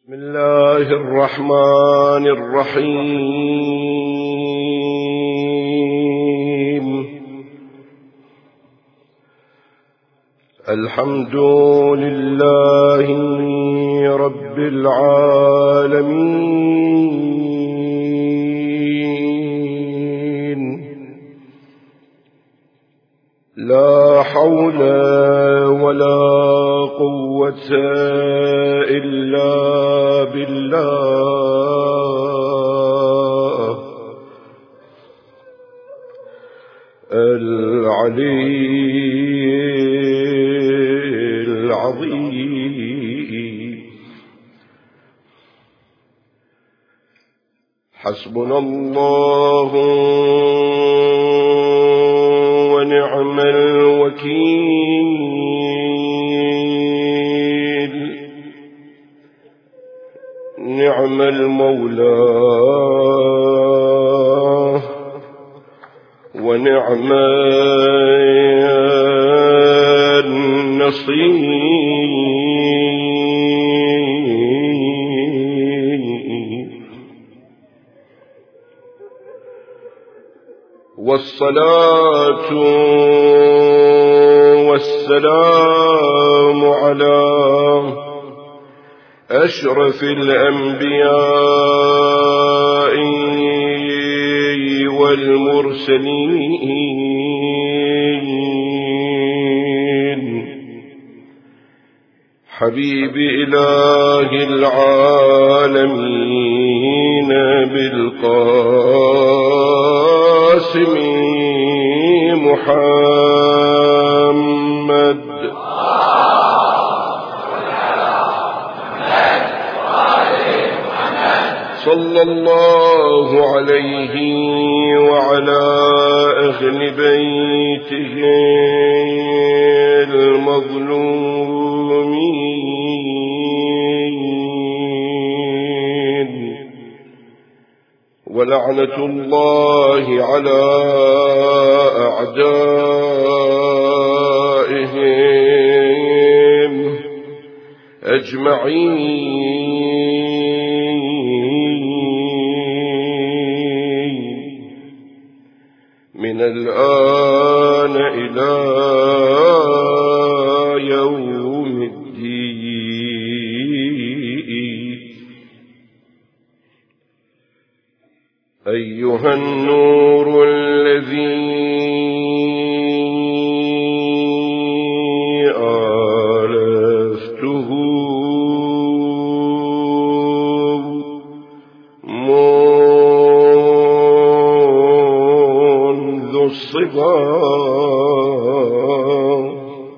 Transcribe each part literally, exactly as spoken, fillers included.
بسم الله الرحمن الرحيم. الحمد لله رب العالمين. لا حول ولا قوة إلا بالله العلي العظيم. حسبنا الله ونعم الوكيل. نعم المولى ونعم النصير. والصلاة والسلام على أشرف الأنبياء والمرسلين حبيب إله العالمين بالقاسم محمد صلى الله عليه وعلى أهل بيته المظلومين. ولعنة الله على أعدائهم أجمعين من الآن إلى يوم الدين. أيها النور الذي آلفته منذ الصغر،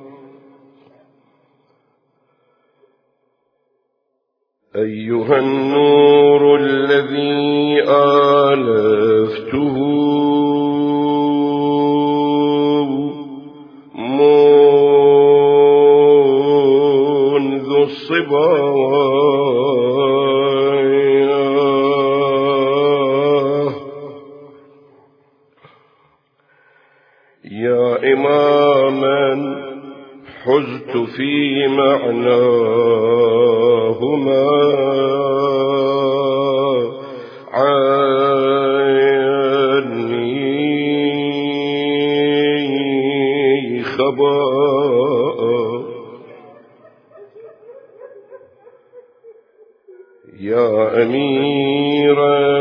أيها النور الذي آلفته منذ الصبا، يا إماما حزت في معناهما عني خبر. يا أميرا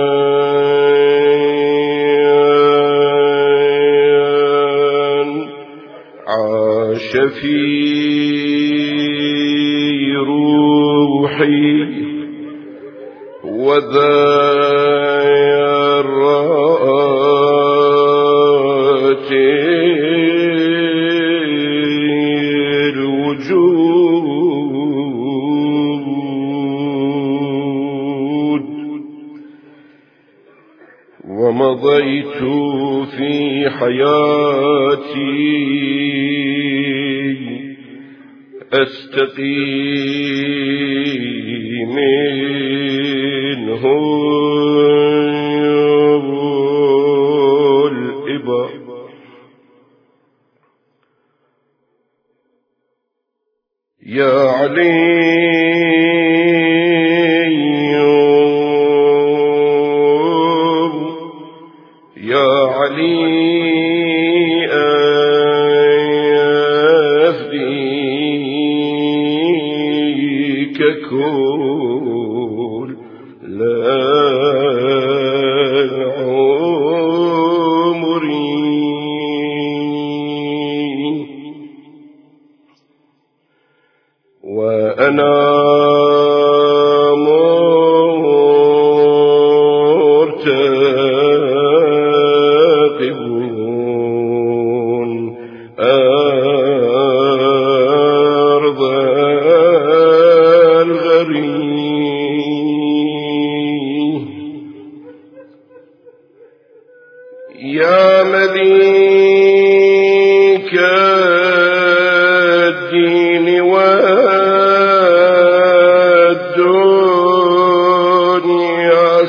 عاش في روحي وذرات الوجود، ومضيت في حياتي أستقي منه الإبا. يا علي يكون لا عمري وأنا يا مليك الدين والدنيا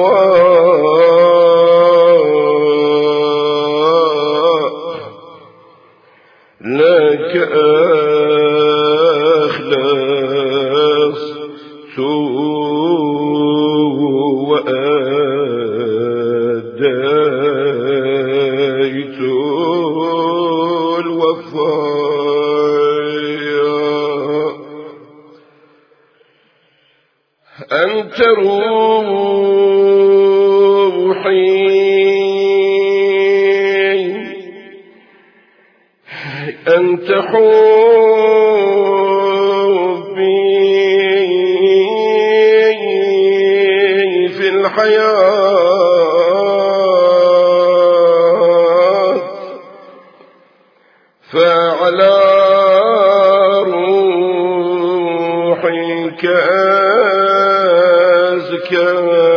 سواء لك أخلصت وأديت الوفاء أنت روحي أنت حبي في الحياة فعلى روحك أزكى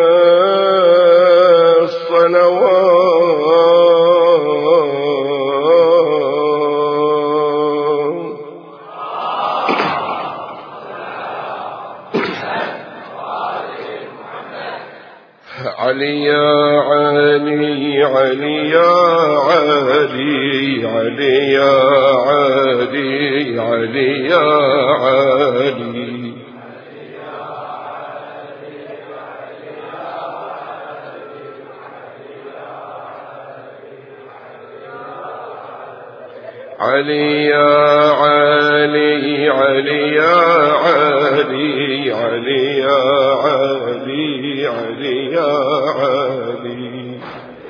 علي يا علي علي يا علي علي يا علي علي يا علي علي يا علي علي يا علي علي يا علي علي يا علي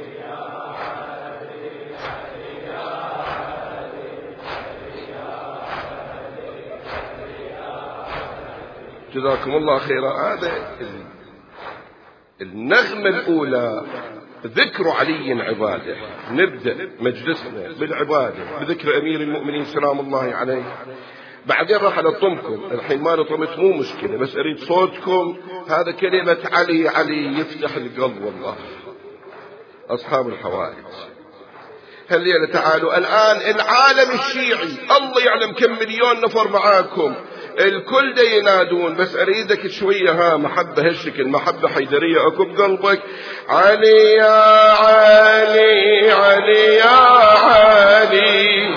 جزاكم الله خيرا. هذا النغمة الأولى ذكر علي عباده. نبدأ مجلسنا بالعبادة بذكر أمير المؤمنين سلام الله عليه، بعدين راح ألطمكم. الحين ما لطمت مو مشكلة، بس أريد صوتكم. هذا كلمة علي علي يفتح القلب والله. أصحاب الحوائج هالليلة تعالوا الآن العالم الشيعي الله يعلم كم مليون نفر معاكم، الكل دا ينادون، بس أريدك شوية ها محبة هالشكل، محبة حيدرية أكو بقلبك. علي يا علي علي يا علي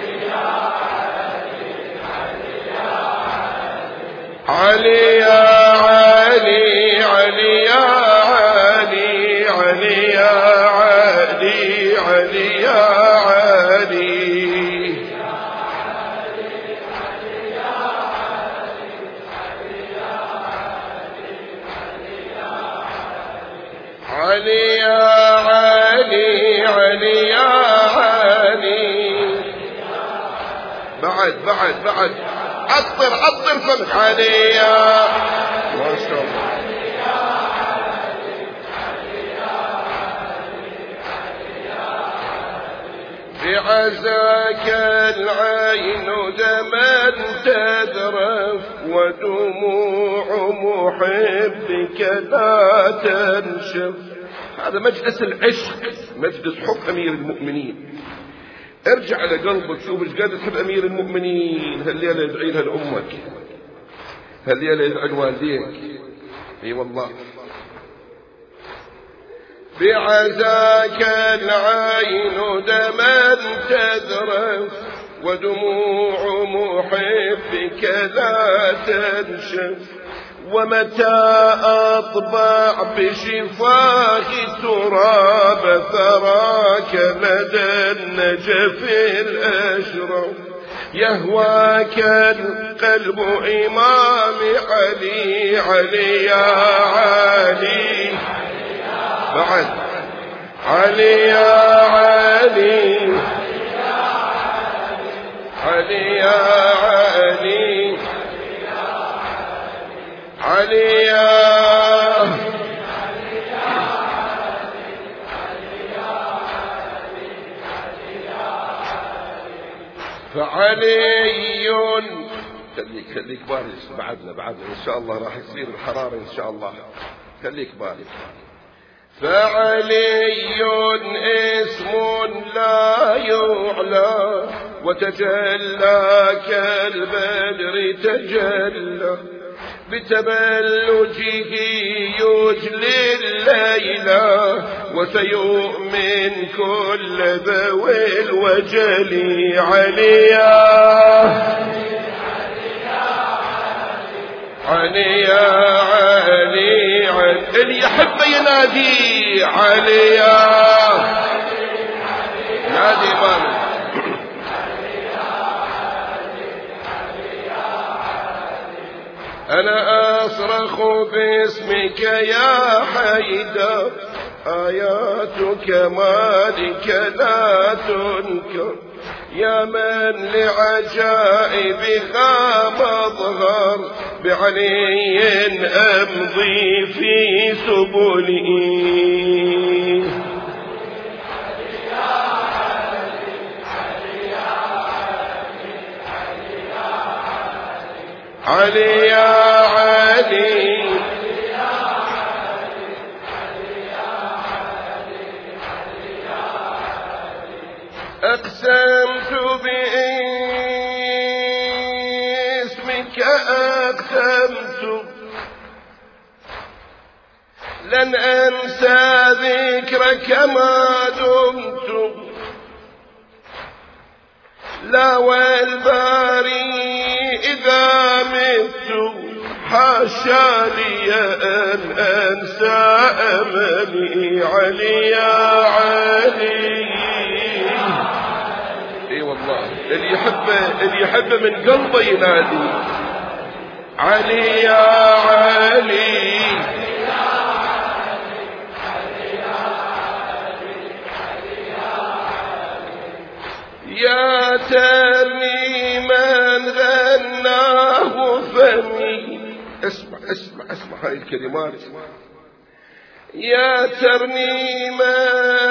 علي يا علي علي يا علي علي يا علي علي يا علي علي يا علي علي يا علي بعد بعد بعد عطر عطر فمك. علي يا ما شاء الله بعزاك العين دما تذرف ودموع محبك لا تنشف. هذا مجلس العشق، مجلس حب أمير المؤمنين. ارجع على قلبك شوف ايش قد تحب أمير المؤمنين. هالليلة يدعي لها لأمك، هالليلة يدعي لوالديك. اي والله بعزاك العين دما تذرف ودموع محبك لا تنشف. ومتى أطبع بشفاك تراب ثراك لدى النجف الأشرف يهواك القلب إمام علي علي يا علي بعد علي يا علي علي يا علي علي يا فعلي خليك خليك بارز بعدنا بعدنا إن شاء الله راح يصير الحرارة إن شاء الله خليك بارز. فعلي اسم لا يعلى وتجلى كالبدر تجلى بتبلجه يجلي الليلة وسيؤمن كل ذوي الوجل عليا علي يا علي علي اللي يحب ينادي علي يا نادي مالك أنا أصرخ باسمك يا حيدر آياتك مالك لا تنكر يا من لعجائبها مظهر بعلي أمضي في سبلي علي يا علي أقسمت باسمك أقسمت لن أنسى ذكرك ما دمت لا والباري إذا مت حاشا لي أن أنسى أملي علي يا علي. اي والله اللي يحب اللي يحب من قلبه ينادي علي يا علي يا ترنيما غناه فمي. اسمع اسمع اسمع هاي الكلمات. يا ترنيما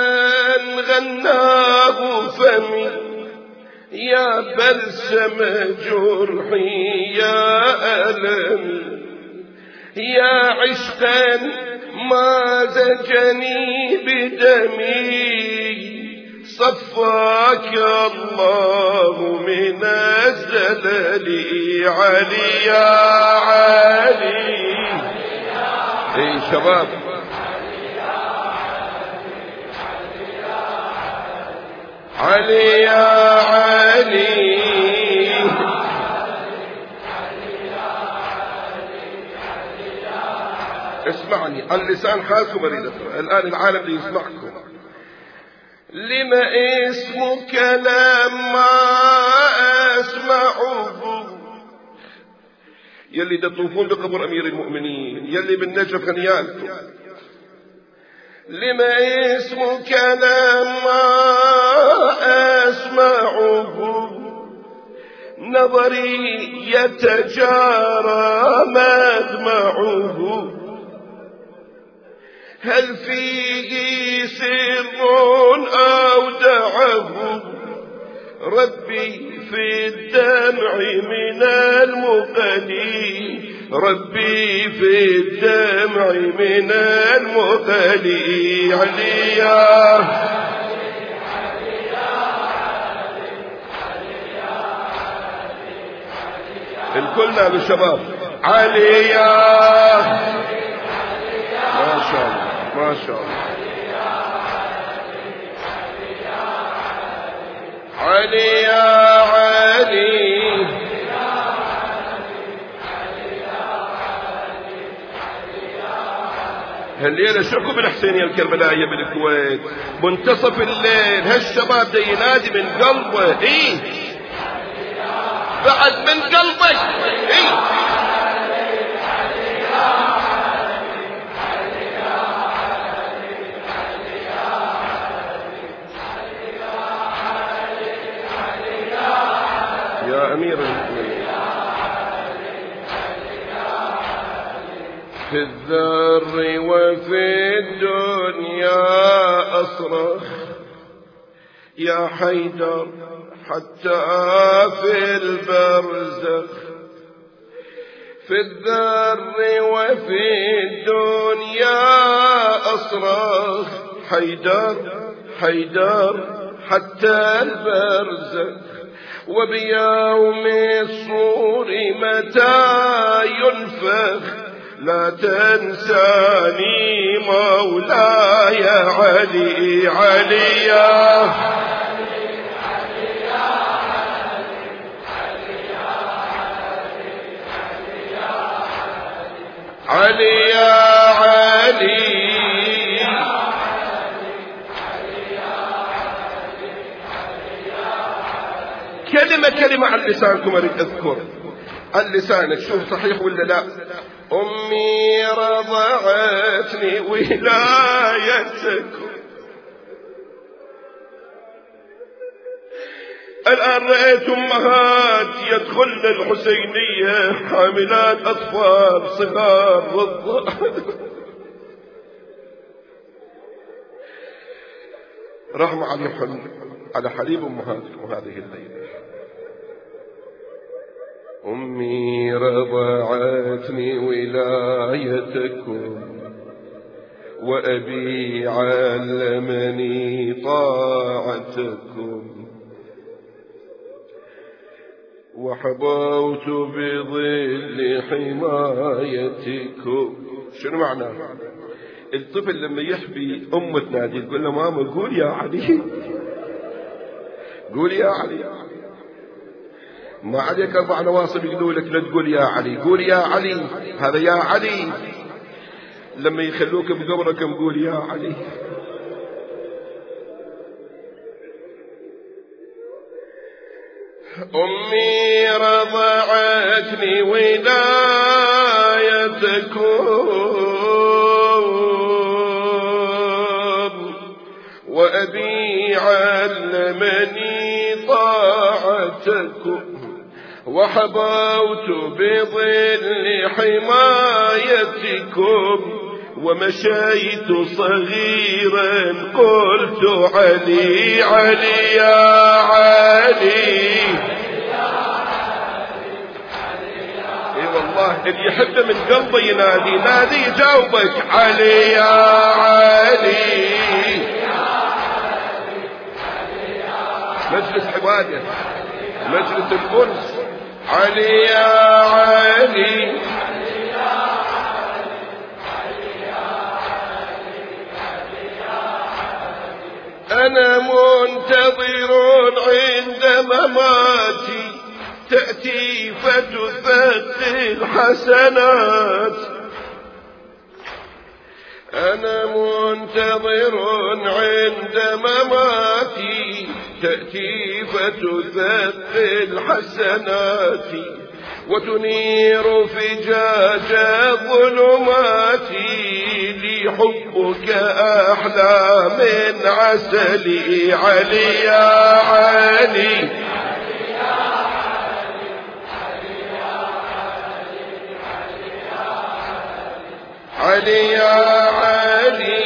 غناه فمي يا بلسم جرحي يا ألم يا عشقا ما زجني بدمي صفاك الله من الزلل علي يا علي. اي شباب علي يا علي اسمعني اللسان خالكم اريد الان العالم ليسمعكم. لما اسمك لما اسمعه يلي تطوفون بقبر امير المؤمنين يلي بالنجف خنيالكم. لما اسمك لما اسمعه نظري يتجارى مدمعه هل فيه سر أودعه ربي في الدمع من المقلي ربي في الدمع من المقلي عليا الكلنا بالشباب عليا ما شاء الله ما شاء الله علي يا علي هالليلة شكو بالحسينية الكربلائية بالكويت منتصف الليل هالشباب ده ينادي من قلبه ايه بعد من قلبك. إيه؟ يا أمير المؤمنين في الذر وفي الدنيا أصرخ يا حيدر حتى في البرزخ. في الذر وفي الدنيا أصرخ حيدر حيدر حتى البرزخ. وبيوم الصور متى ينفخ لا تنساني مولاي علي علي يا علي يا علي. كلمة كلمة عن لسانكم أريد أذكر عن لسانك، شوف صحيح ولا لا. أمي رضعتني ولايتكم، الآن رأيت أمهات يدخلن الحسينية حاملات أطفال صغار رضع. رحمة على على حليب أمهاتكم هذه الليلة. أمي رضعتني ولايتكم وأبي علمني طاعتكم وحبوت بظل حمايتكم. شنو معنى؟ الطفل لما يحبي أمه تنادي تقول له ماما قول يا علي، قول يا علي، ما عليك أربع نواصب يقولوا لك لا تقول يا علي، قول يا علي، هذا يا علي. لما يخلوك بقبرك قول يا علي. أمي رضعتني ولايتكم وأبي علمني طاعتكم وحبوت بظل حمايتكم ومشيت صغيرا قلت علي علي يا علي. اي والله اللي يحبه من قلبه ينادي، نادي يجاوبك علي يا علي. مجلس عباده، مجلس الأنس، علي يا علي. أنا منتظر عند مماتي تأتي فتثقل الحسنات. أنا منتظر عند مماتي تأتي فتثقل الحسنات وتنير فجاج ظلماتي. لي حبك أحلى من عسلي علي يا علي. علي يا علي.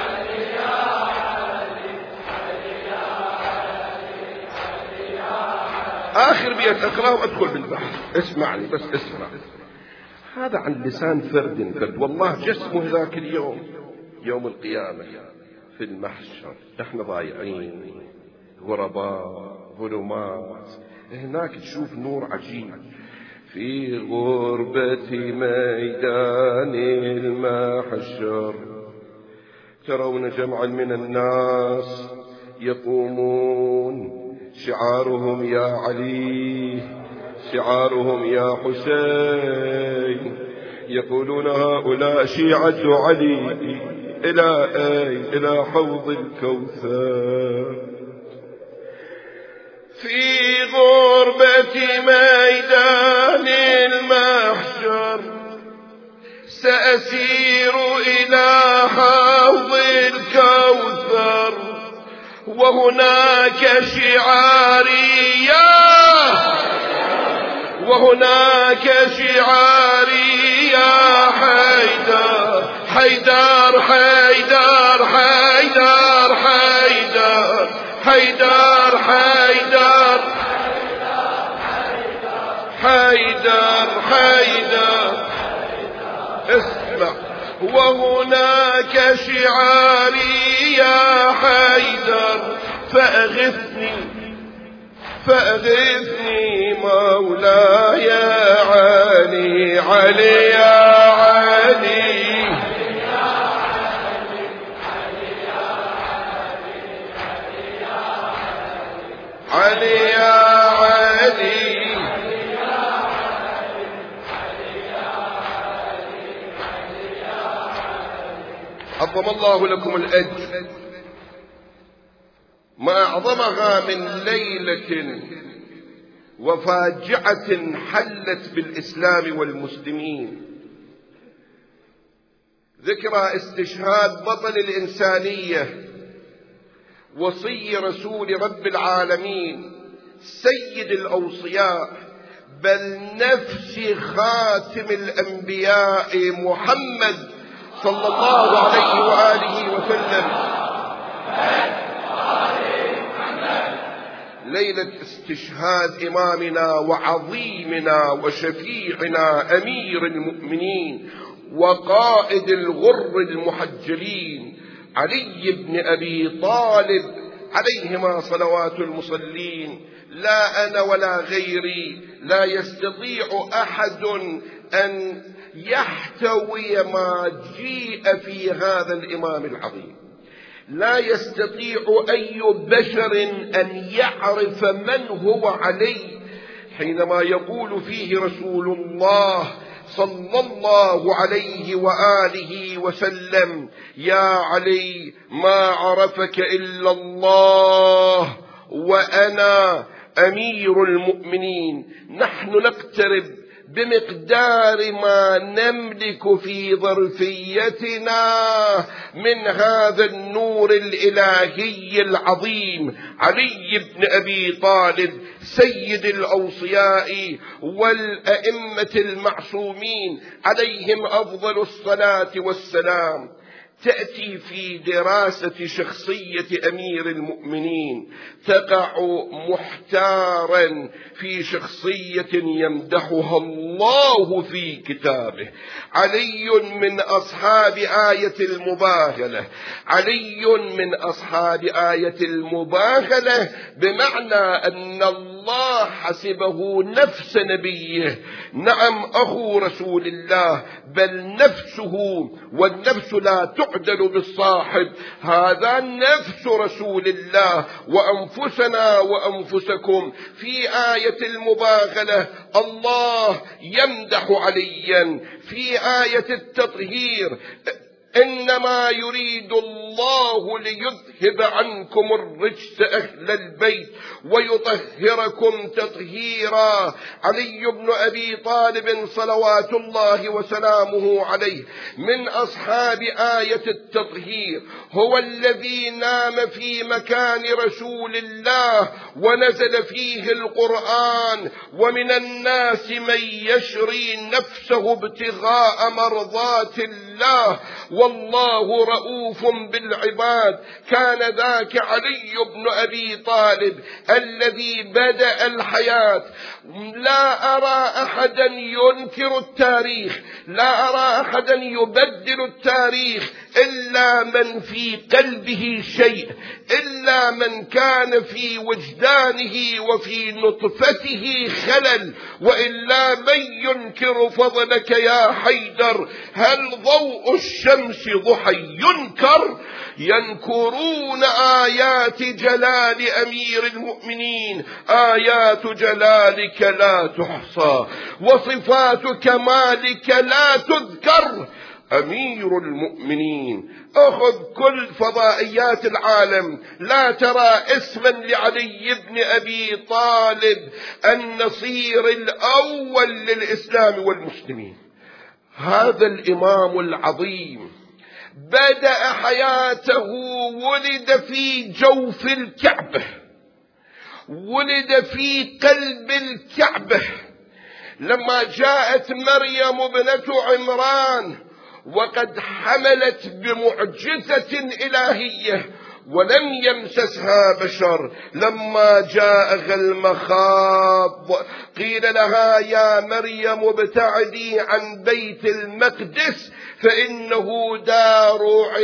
آخر بيت أقرأ وأدخل بالبحث. اسمعني بس اسمع، هذا عن لسان فرد فرد. والله جسمه ذاك اليوم يوم القيامة في المحشر احنا ضايعين غرباء ظلمات، هناك تشوف نور عجيب. في غربة ميدان المحشر ترون جمعا من الناس يقومون شعارهم يا علي، شعارهم يا حسين. يقولون هؤلاء شيعة علي إلى أين؟ إلى حوض الكوثر. في قربة ميدان المحشر سأسير إلى حوض الكوثر وهناك شعاري يا وهناك شعاري يا حيدر حيدر حيدر حيدر حيدر حيدر حيدر حيدر حيدر اسمع وهناك شعاري يا حيدر فأغثني فأغثني مولاي علي علي يا علي علي يا علي عظم الله لكم الأجر. ما أعظمها من ليلة وفاجعة حلت بالإسلام والمسلمين، ذكرى استشهاد بطل الإنسانية وصي رسول رب العالمين سيد الأوصياء بل نفس خاتم الأنبياء محمد صلى الله عليه وآله وسلم. ليلة استشهاد إمامنا وعظيمنا وشفيعنا أمير المؤمنين وقائد الغر المحجلين علي بن أبي طالب عليهما صلوات المصلين. لا أنا ولا غيري لا يستطيع أحد أن يحتوي ما جيء في هذا الإمام العظيم. لا يستطيع أي بشر أن يعرف من هو علي حينما يقول فيه رسول الله صلى الله عليه وآله وسلم: يا علي ما عرفك إلا الله وأنا أمير المؤمنين. نحن نقترب بمقدار ما نملك في ظرفيتنا من هذا النور الإلهي العظيم، علي بن أبي طالب سيد الأوصياء والأئمة المعصومين عليهم أفضل الصلاة والسلام. تأتي في دراسة شخصية أمير المؤمنين تقع محتارا في شخصية يمدحها الله في كتابه. علي من أصحاب آية المباهلة، علي من أصحاب آية المباهلة بمعنى أن الله حسبه نفس نبيه. نعم أخو رسول الله، بل نفسه، والنفس لا تعدل بالصاحب، هذا نفس رسول الله وأنفسنا وأنفسكم. في آية المباغلة الله يمدح عليا، في آية التطهير: إنما يريد الله ليذهب عنكم الرجس أهل البيت ويطهركم تطهيرا. علي بن أبي طالب صلوات الله وسلامه عليه من أصحاب آية التطهير، هو الذي نام في مكان رسول الله ونزل فيه القرآن: ومن الناس من يشري نفسه ابتغاء مرضات الله والله رؤوف بالعباد. كان ذاك علي بن أبي طالب الذي بدأ الحياة. لا أرى أحدا ينكر التاريخ، لا أرى أحدا يبدل التاريخ إلا من في قلبه شيء، إلا من كان في وجدانه وفي نطفته خلل، وإلا من ينكر فضلك يا حيدر؟ هل ضوء الشمس ضحى ينكر؟ ينكرون آيات جلال أمير المؤمنين، آيات جلالك لا تحصى وصفات كمالك لا تذكر. أمير المؤمنين، أخذ كل فضائيات العالم، لا ترى اسما لعلي بن أبي طالب النصير الأول للإسلام والمسلمين. هذا الإمام العظيم بدأ حياته، ولد في جوف الكعبة، ولد في قلب الكعبة. لما جاءت مريم ابنة عمران وقد حملت بمعجزة إلهية ولم يمسسها بشر، لما جاء المخاض قيل لها يا مريم ابتعدي عن بيت المقدس فإنه دار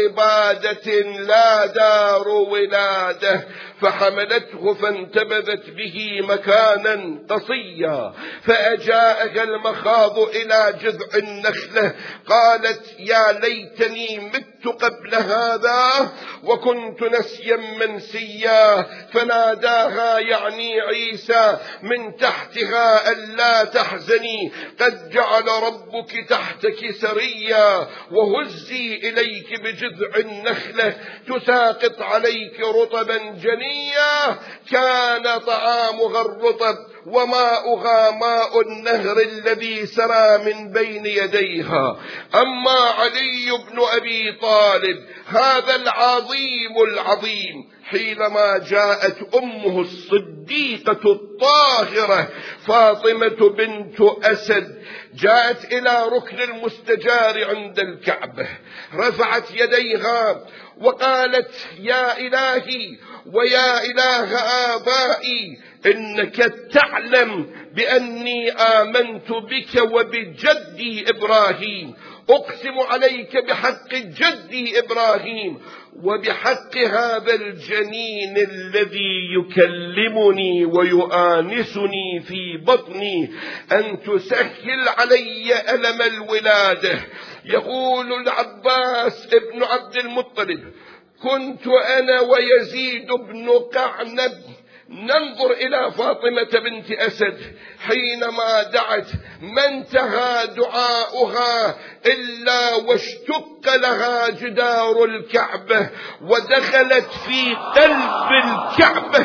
عبادة لا دار ولادة، فحملته فانتبذت به مكانا قصيا، فأجاءها المخاض إلى جذع النخلة، قالت يا ليتني مت قبل هذا وكنت نسيا منسيا، فناداها يعني عيسى من تحتها ألا تحزني قد جعل ربك تحتك سريا، وهزي إليك بجذع النخلة تساقط عليك رطبا جنيا، كان طعامها الرطب وماؤها ماء النهر الذي سرى من بين يديها. أما علي بن أبي طالب هذا العظيم العظيم حينما جاءت أمه الصديقة الطاهرة فاطمة بنت أسد، جاءت إلى ركن المستجار عند الكعبة، رفعت يديها وقالت يا إلهي ويا إله آبائي إنك تعلم بأني آمنت بك وبجدي إبراهيم، أقسم عليك بحق جدي إبراهيم وبحق هذا الجنين الذي يكلمني ويؤانسني في بطني أن تسهل علي ألم الولادة. يقول العباس ابن عبد المطلب كنت أنا ويزيد بن قعنب ننظر إلى فاطمة بنت أسد حينما دعت ما انتهى دعاؤها إلا واشتق لها جدار الكعبة ودخلت في قلب الكعبة،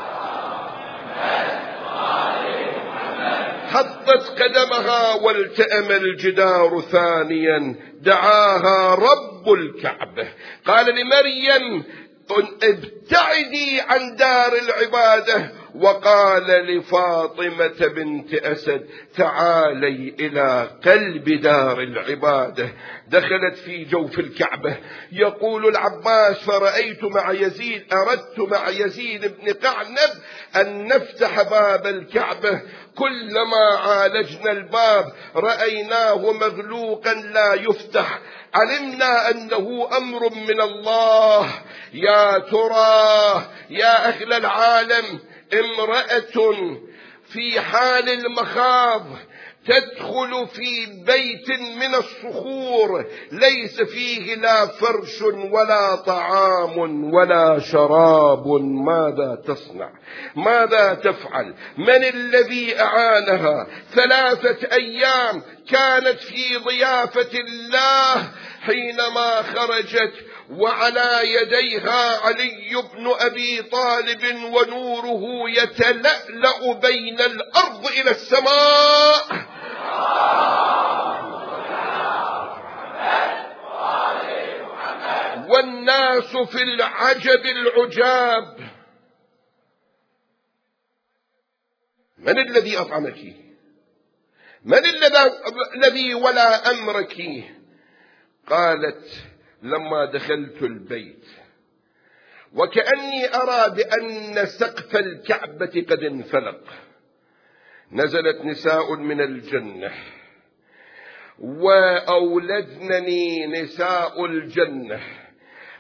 حطت قدمها والتأم الجدار ثانيا، دعاها رب الكعبة قال لمريم ابتعدي عن دار العبادة، وقال لفاطمة بنت أسد تعالي إلى قلب دار العبادة. دخلت في جوف الكعبة. يقول العباس فرأيت مع يزيد أردت مع يزيد بن قعنب أن نفتح باب الكعبة، كلما عالجنا الباب رأيناه مغلوقا لا يفتح، علمنا أنه أمر من الله. يا ترى يا أهل العالم امرأة في حال المخاض تدخل في بيت من الصخور ليس فيه لا فرش ولا طعام ولا شراب، ماذا تصنع؟ ماذا تفعل؟ من الذي أعانها؟ ثلاثة أيام كانت في ضيافة الله حينما خرجت وعلى يديها علي بن أبي طالب ونوره يتلألأ بين الأرض إلى السماء. والناس في العجب العجاب. من الذي أطعمك؟ من الذي ولا أمرك؟ قالت لما دخلت البيت وكأني أرى بأن سقف الكعبة قد انفلق، نزلت نساء من الجنة وأولدنني نساء الجنة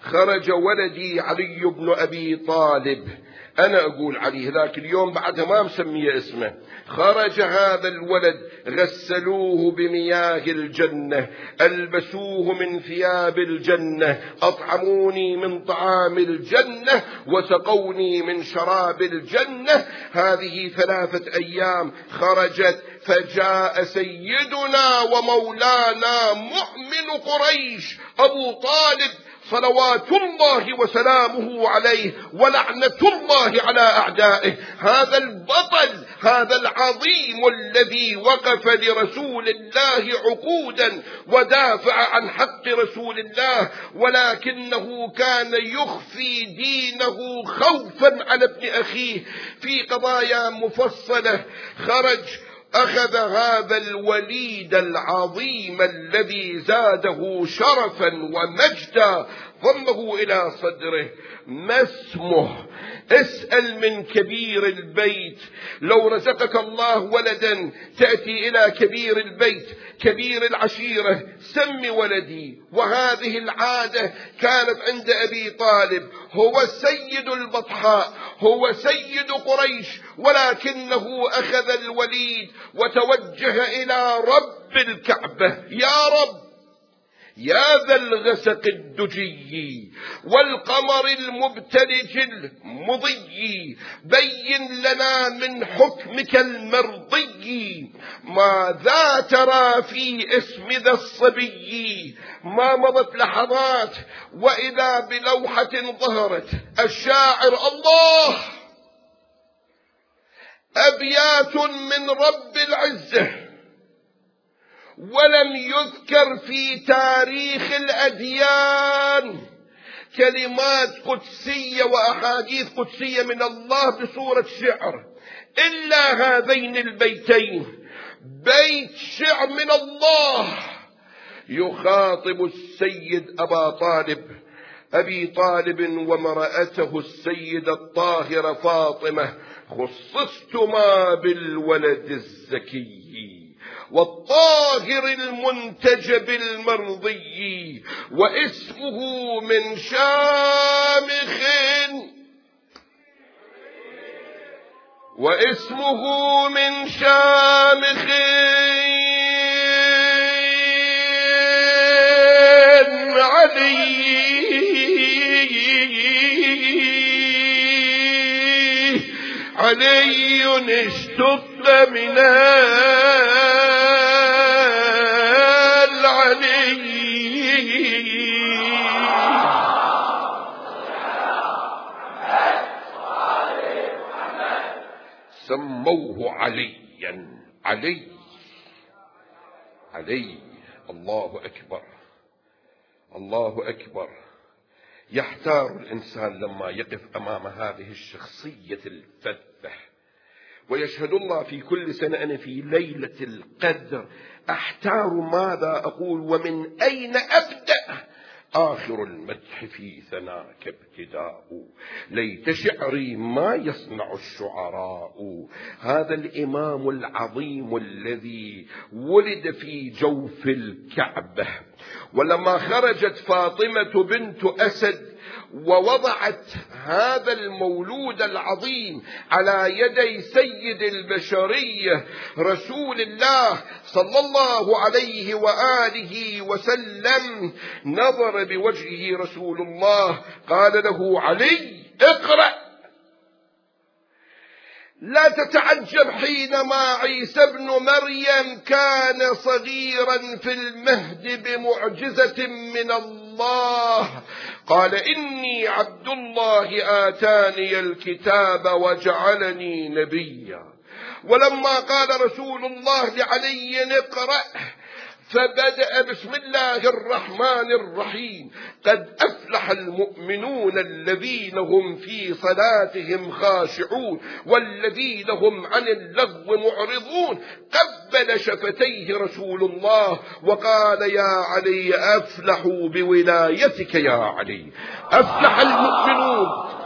خرج ولدي علي بن أبي طالب، أنا أقول عليه ذاك اليوم بعدها ما مسميه اسمه، خرج هذا الولد غسلوه بمياه الجنة، ألبسوه من ثياب الجنة، أطعموني من طعام الجنة، وسقوني من شراب الجنة. هذه ثلاثة أيام خرجت، فجاء سيدنا ومولانا مؤمن قريش أبو طالب صلوات الله وسلامه عليه ولعنة الله على أعدائه، هذا البطل، هذا العظيم الذي وقف لرسول الله عقودا ودافع عن حق رسول الله، ولكنه كان يخفي دينه خوفا على ابن أخيه في قضايا مفصلة. خرج أخذ هذا الوليد العظيم الذي زاده شرفا ومجدا، ضمه إلى صدره. ما اسمه؟ اسأل من كبير البيت. لو رزقك الله ولدا تأتي إلى كبير البيت، كبير العشيرة، سم ولدي. وهذه العادة كانت عند أبي طالب، هو سيد البطحاء، هو سيد قريش، ولكنه أخذ الوليد وتوجه إلى رب الكعبة: يا رب، يا ذا الغسق الدجي والقمر المبتلج المضي، بين لنا من حكمك المرضي ماذا ترى في اسم ذا الصبي. ما مضت لحظات وإذا بلوحة ظهرت، الشاعر: الله، أبيات من رب العزة ولم يذكر في تاريخ الأديان، كلمات قدسية وأحاديث قدسية من الله بصورة شعر، إلا هذين البيتين، بيت شعر من الله يخاطب السيد أبا طالب أبي طالب ومرأته السيدة الطاهرة فاطمة: خصصتما بالولد الزكي والطاهر المنتجب المرضي، واسمه من شامخ واسمه من شامخ علي علي اشتق من سموه عليا. علي علي الله أكبر، الله أكبر. يحتار الإنسان لما يقف أمام هذه الشخصية الفذة، ويشهد الله في كل سنة أنا في ليلة القدر أحتار ماذا أقول ومن أين أبدأ. آخر المدح في ثناك ابتداء، ليت شعري ما يصنع الشعراء. هذا الإمام العظيم الذي ولد في جوف الكعبة، ولما خرجت فاطمة بنت أسد ووضعت هذا المولود العظيم على يدي سيد البشرية رسول الله صلى الله عليه وآله وسلم، نظر بوجهه رسول الله قال له: علي، اقرأ. لا تتعجب حينما عيسى ابن مريم كان صغيرا في المهد بمعجزة من الله، قال: إني عبد الله آتاني الكتاب وجعلني نبيا. ولما قال رسول الله لعلي: اقرأ، فبدأ: بسم الله الرحمن الرحيم، قد أفلح المؤمنون الذين هم في صلاتهم خاشعون والذين هم عن اللغو معرضون. قبل شفتيه رسول الله وقال: يا علي، أفلحوا بولايتك يا علي، أفلح المؤمنون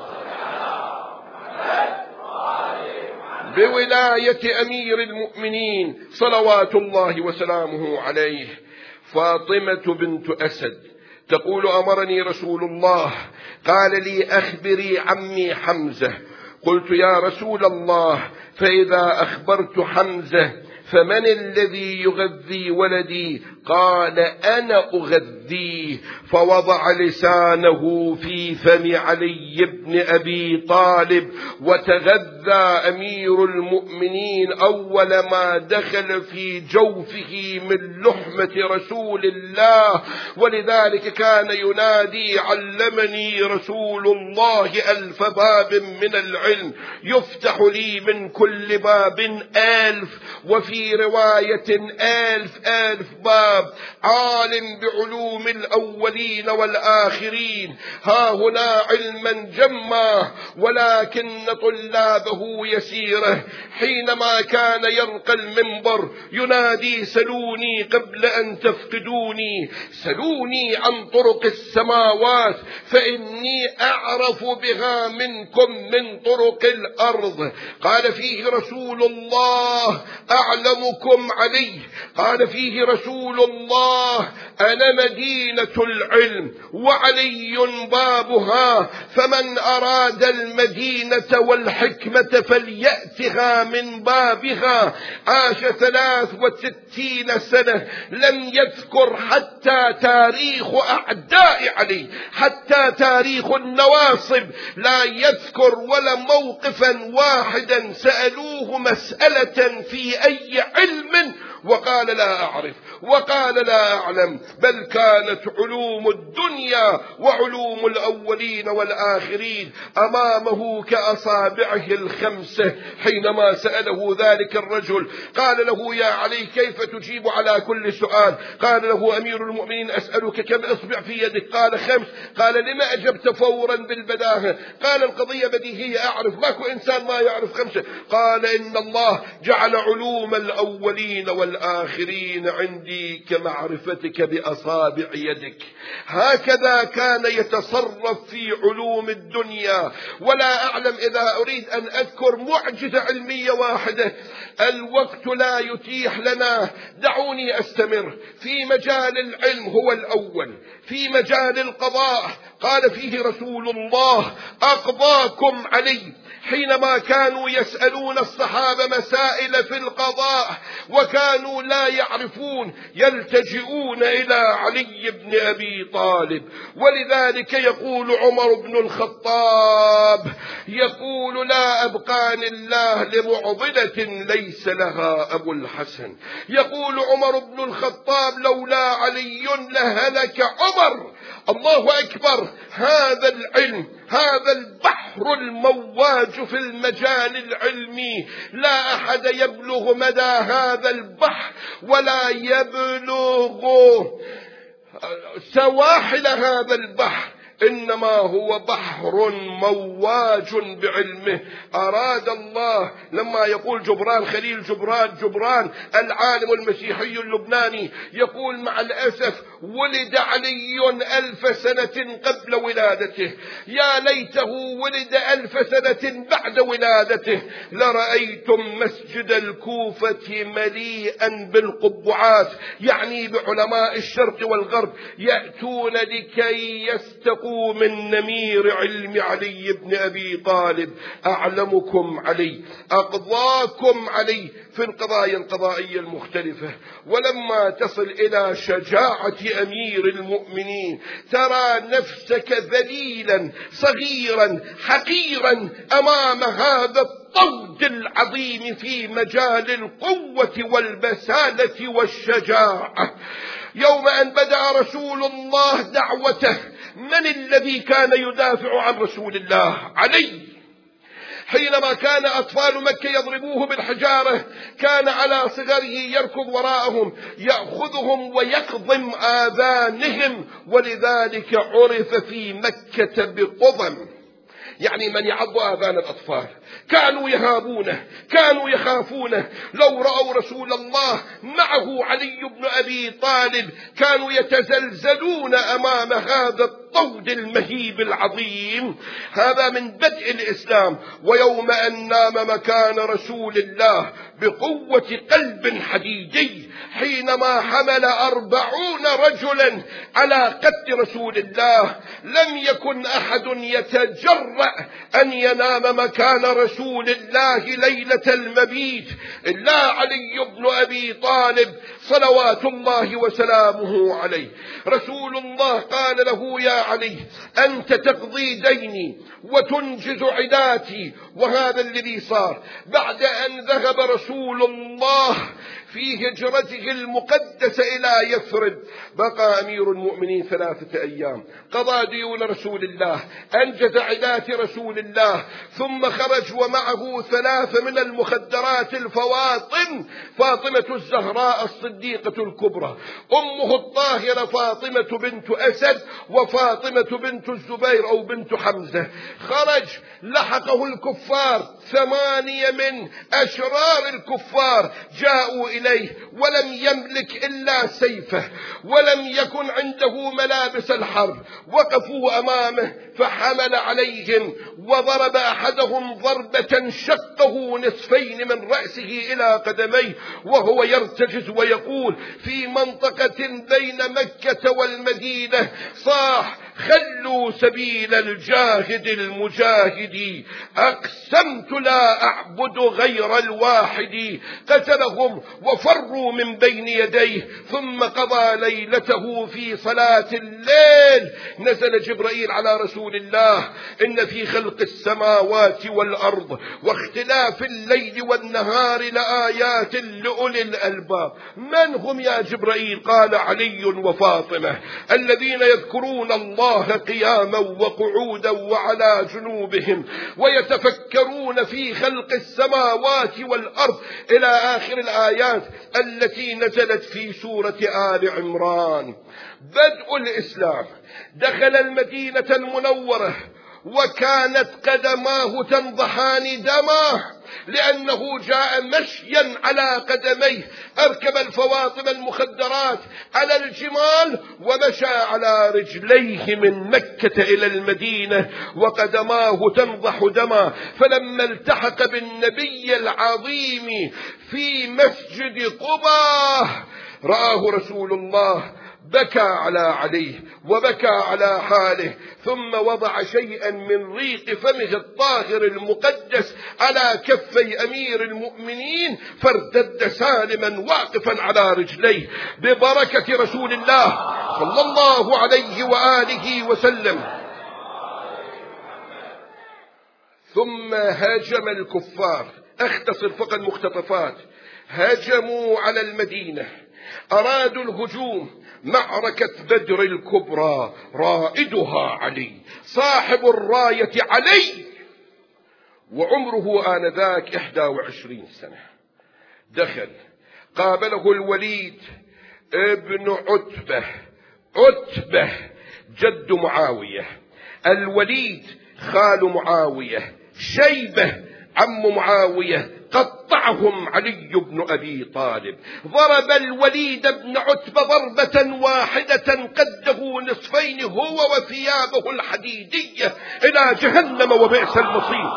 بولاية أمير المؤمنين صلوات الله وسلامه عليه. فاطمة بنت أسد تقول أمرني رسول الله قال لي أخبري عمي حمزة. قلت يا رسول الله فإذا أخبرت حمزة فمن الذي يغذي ولدي؟ قال أنا أغذيه. فوضع لسانه في فم علي بن أبي طالب وتغذى أمير المؤمنين أول ما دخل في جوفه من لحمة رسول الله. ولذلك كان ينادي علمني رسول الله ألف باب من العلم يفتح لي من كل باب ألف، وفي رواية ألف ألف باب. عالم بعلوم الأولين والآخرين، ها هنا علما جما ولكن طلابه يسيره. حينما كان يرقى المنبر ينادي سلوني قبل أن تفقدوني، سلوني عن طرق السماوات فإني أعرف بها منكم من طرق الأرض. قال فيه رسول الله أعلمكم عليه. قال فيه رسول الله أنا مدينة العلم وعلي بابها، فمن أراد المدينة والحكمة فليأتها من بابها. عاش ثلاث وستين سنة لم يذكر حتى تاريخ أعداء علي، حتى تاريخ النواصب لا يذكر ولا موقفا واحدا سألوه مسألة في أي علم وقال لا أعرف وقال لا أعلم، بل كانت علوم الدنيا وعلوم الأولين والآخرين أمامه كأصابعه الخمسة. حينما سأله ذلك الرجل قال له يا علي كيف تجيب على كل سؤال؟ قال له أمير المؤمنين أسألك كم إصبع في يدك؟ قال خمس. قال لما أجبت فورا بالبداهة؟ قال القضية بديهية أعرف، ماكو إنسان ما يعرف خمسة. قال إن الله جعل علوم الأولين والآخرين عندي كمعرفتك بأصابع يدك. هكذا كان يتصرف في علوم الدنيا. ولا أعلم إذا أريد أن أذكر معجزة علمية واحدة، الوقت لا يتيح لنا، دعوني أستمر. في مجال العلم هو الأول. في مجال القضاء قال فيه رسول الله أقضاكم علي. حينما كانوا يسألون الصحابة مسائل في القضاء وكانوا لا يعرفون يلتجئون إلى علي بن أبي طالب. ولذلك يقول عمر بن الخطاب يقول لا أبقاني الله لمعضلة ليس لها أبو الحسن. يقول عمر بن الخطاب لولا علي لهلك عمر. الله أكبر. هذا العلم، هذا البحر المواج في المجال العلمي، لا أحد يبلغ مدى هذا البحر ولا يبلغ سواحل هذا البحر، إنما هو بحر مواج بعلمه. أراد الله لما يقول جبران خليل جبران جبران العالم المسيحي اللبناني يقول مع الأسف ولد علي ألف سنة قبل ولادته، يا ليته ولد ألف سنة بعد ولادته لرأيتم مسجد الكوفة مليئا بالقبعات، يعني بعلماء الشرق والغرب يأتون لكي يستقوا من نمير علم علي بن أبي طالب. أعلمكم علي، أقضاكم علي في القضايا القضائية المختلفة. ولما تصل إلى شجاعة أمير المؤمنين ترى نفسك ذليلا صغيرا حقيرا أمام هذا الطود العظيم في مجال القوة والبسالة والشجاعة. يوم أن بدأ رسول الله دعوته من الذي كان يدافع عن رسول الله؟ علي. حينما كان أطفال مكة يضربوه بالحجارة كان على صغره يركض وراءهم يأخذهم ويقضم آذانهم، ولذلك عرف في مكة بقضم، يعني من يعض آذان الأطفال. كانوا يهابونه، كانوا يخافونه. لو رأوا رسول الله معه علي بن أبي طالب كانوا يتزلزلون أمام هذا الطود المهيب العظيم. هذا من بدء الإسلام. ويوم أن نام مكان رسول الله بقوة قلب حديدي حينما حمل أربعون رجلا على قتل رسول الله، لم يكن أحد يتجرأ أن ينام مكان رسول الله ليلة المبيت إلا علي بن أبي طالب صلوات الله وسلامه عليه. رسول الله قال له: يا علي، أنت تقضي ديني وتنجز عداتي. وهذا الذي صار بعد أن ذهب رسول الله في هجرته المقدسة إلى يثرب. بقى أمير المؤمنين ثلاثة أيام، قضى ديون رسول الله، أنجز عدات رسول الله، ثم خرج ومعه ثلاثة من المخدرات الفواطم: فاطمة الزهراء الصديقة الكبرى، أمه الطاهرة فاطمة بنت أسد، وفاطمة بنت الزبير أو بنت حمزة. خرج لحقه الكفار، ثمانية من أشرار الكفار جاءوا إليه، ولم يملك إلا سيفه، ولم يكن عنده ملابس الحرب. وقفوا أمامه فحمل عليهم وضرب أحدهم ضربة شقه نصفين من رأسه إلى قدميه، وهو يرتجز ويقول في منطقة بين مكة والمدينة: صاح: خلوا سبيل الجاهد المجاهد، أقسمت لا أعبد غير الواحد. قتلهم وفروا من بين يديه، ثم قضى ليلته في صلاة الليل. نزل جبرائيل على رسول الله: إن في خلق السماوات والأرض واختلاف الليل والنهار لآيات لأولي الألباب. من هم يا جبرائيل؟ قال: علي وفاطمة، الذين يذكرون الله قياما وقعودا وعلى جنوبهم ويتفكرون في خلق السماوات والأرض، إلى آخر الآيات التي نزلت في سورة آل عمران. بدء الإسلام، دخل المدينة المنورة وكانت قدماه تنضحان دمه، لأنه جاء مشيا على قدميه، أركب الفواطم المخدرات على الجمال ومشى على رجليه من مكة إلى المدينة وقدماه تنضح دما. فلما التحق بالنبي العظيم في مسجد قباء رآه رسول الله، بكى على عليه وبكى على حاله، ثم وضع شيئا من ريق فمه الطاهر المقدس على كفي أمير المؤمنين، فارتد سالما واقفا على رجليه ببركة رسول الله صلى الله عليه وآله وسلم. ثم هاجم الكفار، اختصر فقط المختطفات، هاجموا على المدينة، أرادوا الهجوم. معركة بدر الكبرى رائدها علي، صاحب الراية علي، وعمره آنذاك إحدى وعشرين سنة. دخل، قابله الوليد ابن عتبة، عتبة جد معاوية، الوليد خال معاوية، شيبة عم معاوية، قطعهم علي بن أبي طالب. ضرب الوليد بن عتبة ضربة واحدة قده نصفين هو وثيابه الحديدية إلى جهنم وبئس المصير.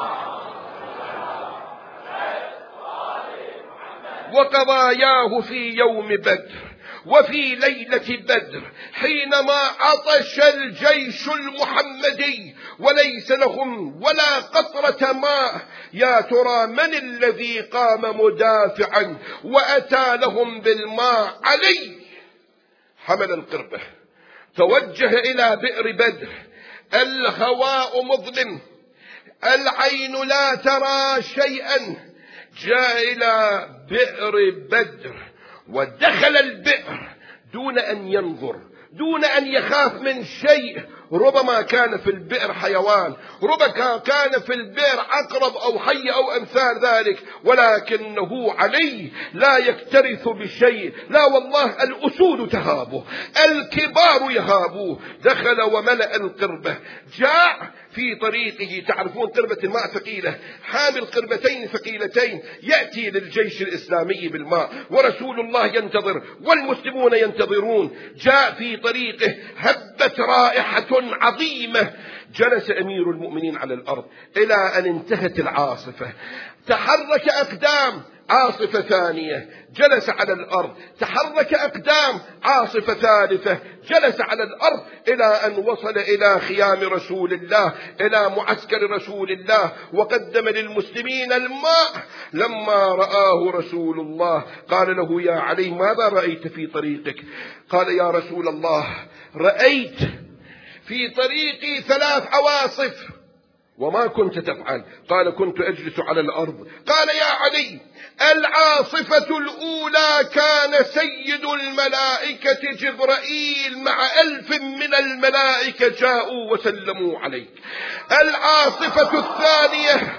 وقضاياه في يوم بدر وفي ليلة بدر حينما عطش الجيش المحمدي وليس لهم ولا قطرة ماء، يا ترى من الذي قام مدافعا وأتى لهم بالماء؟ علي. حمل القربة، توجه إلى بئر بدر، الهواء مظلم، العين لا ترى شيئا. جاء إلى بئر بدر ودخل البئر دون أن ينظر، دون أن يخاف من شيء. ربما كان في البئر حيوان، ربما كان في البئر عقرب أو حي أو أمثال ذلك، ولكنه علي لا يكترث بشيء. لا والله، الأسود تهابه، الكبار يهابوه. دخل وملأ القربة، جاء في طريقه، تعرفون قربة الماء ثقيلة، حامل قربتين ثقيلتين، يأتي للجيش الإسلامي بالماء ورسول الله ينتظر والمسلمون ينتظرون. جاء في طريقه هبت رائحة عظيمة. جلس أمير المؤمنين على الأرض إلى أن انتهت العاصفة، تحرك أقدام، عاصفة ثانية جلس على الأرض، تحرك أقدام، عاصفة ثالثة جلس على الأرض، إلى أن وصل إلى خيام رسول الله، إلى معسكر رسول الله، وقدم للمسلمين الماء. لما رآه رسول الله قال له: يا علي، ماذا رأيت في طريقك؟ قال: يا رسول الله، رأيت في طريقي ثلاث عواصف. وما كنت تفعل؟ قال: كنت أجلس على الأرض. قال: يا علي، العاصفة الأولى كان سيد الملائكة جبرائيل مع ألف من الملائكة جاءوا وسلموا عليك. العاصفة الثانية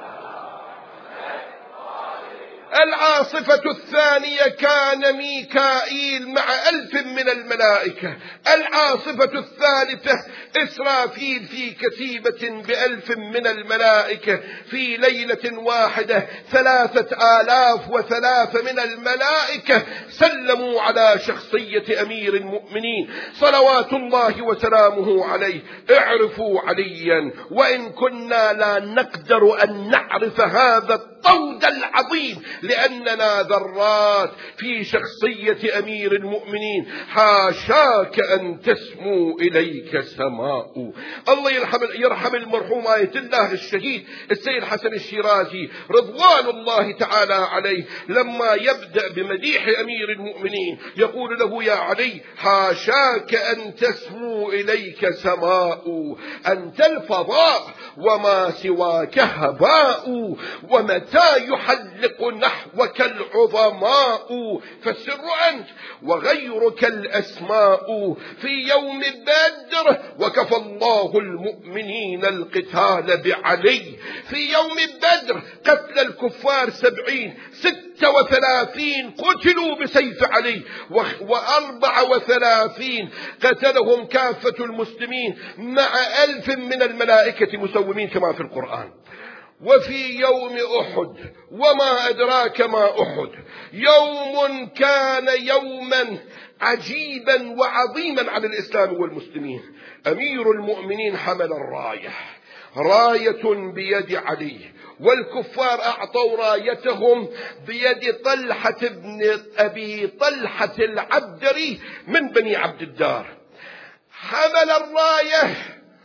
العاصفة الثانية كان ميكائيل مع ألف من الملائكة. العاصفة الثالثة إسرافيل في كتيبة بألف من الملائكة. في ليلة واحدة ثلاثة آلاف وثلاثة من الملائكة سلموا على شخصية أمير المؤمنين صلوات الله وسلامه عليه. اعرفوا عليا، وإن كنا لا نقدر أن نعرف هذا الطود العظيم لأننا ذرات في شخصية أمير المؤمنين. حاشاك أن تسمو إليك سماء. الله يرحم, يرحم المرحوم آية الله الشهيد السيد حسن الشيرازي رضوان الله تعالى عليه، لما يبدأ بمديح أمير المؤمنين يقول له: يا علي، حاشاك أن تسمو إليك سماء، أنت الفضاء وما سواك هباء، ومتى يحلق نحوك العظماء، فالسر أنت وغيرك الأسماء. في يوم بدر وكفى الله المؤمنين القتال بعلي. في يوم بدر قتل الكفار سبعين، ستة وثلاثين قتلوا بسيف علي، وأربع وثلاثين قتلهم كافة المسلمين مع ألف من الملائكة مسومين كما في القرآن. وفي يوم أحد، وما أدراك ما أحد، يوم كان يوما عجيبا وعظيما على الإسلام والمسلمين. أمير المؤمنين حمل الراية، راية بيد علي، والكفار أعطوا رايتهم بيد طلحة بن أبي طلحة العبدري من بني عبد الدار. حمل الراية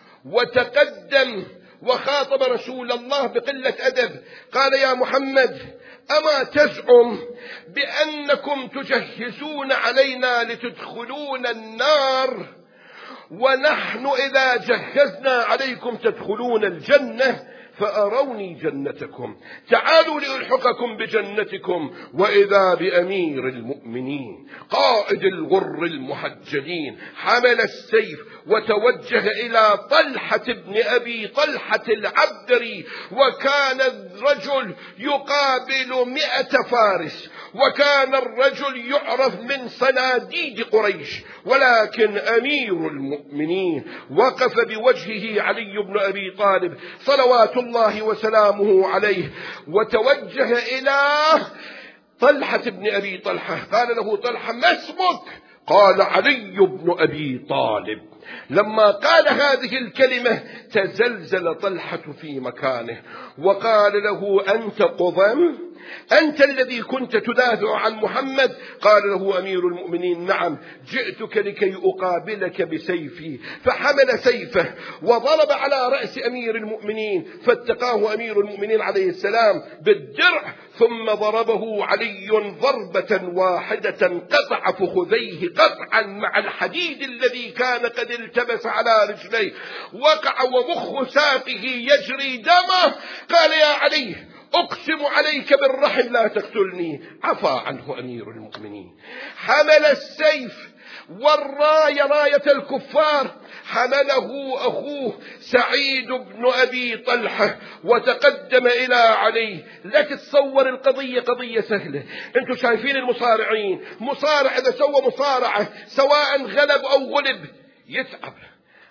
وتقدم وخاطب رسول الله بقلة أدب. قال: يا محمد، أما تزعم بأنكم تجهزون علينا لتدخلون النار، ونحن إذا جهزنا عليكم تدخلون الجنة؟ فأروني جنتكم، تعالوا لألحقكم بجنتكم. وإذا بأمير المؤمنين قائد الغر المحجلين حمل السيف وتوجه إلى طلحة بن أبي طلحة العبدري، وكان الرجل يقابل مئة فارس، وكان الرجل يعرف من صناديد قريش، ولكن أمير المؤمنين وقف بوجهه علي بن أبي طالب صلوات الله وسلامه عليه، وتوجه إلى طلحة بن أبي طلحة. قال له طلحة: ما اسمك؟ قال: علي بن أبي طالب. لما قال هذه الكلمة تزلزل طلحة في مكانه وقال له: أنت قضم؟ أنت الذي كنت تدافع عن محمد؟ قال له أمير المؤمنين: نعم، جئتك لكي أقابلك بسيفي. فحمل سيفه وضرب على رأس أمير المؤمنين، فاتقاه أمير المؤمنين عليه السلام بالدرع، ثم ضربه علي ضربة واحدة قطع فخذيه قطعا مع الحديد الذي كان قد التبس على رجليه، وقع ومخ ساقه يجري دمه. قال: يا علي، أقسم عليك بالرحم لا تقتلني. عفى عنه أمير المؤمنين. حمل السيف والراية، راية الكفار، حمله أخوه سعيد بن أبي طلحة وتقدم إلى علي. لا تتصور القضية قضية سهلة. أنتم شايفين المصارعين، مصارع إذا سوى مصارعة سواء غلب أو غلب يتعب.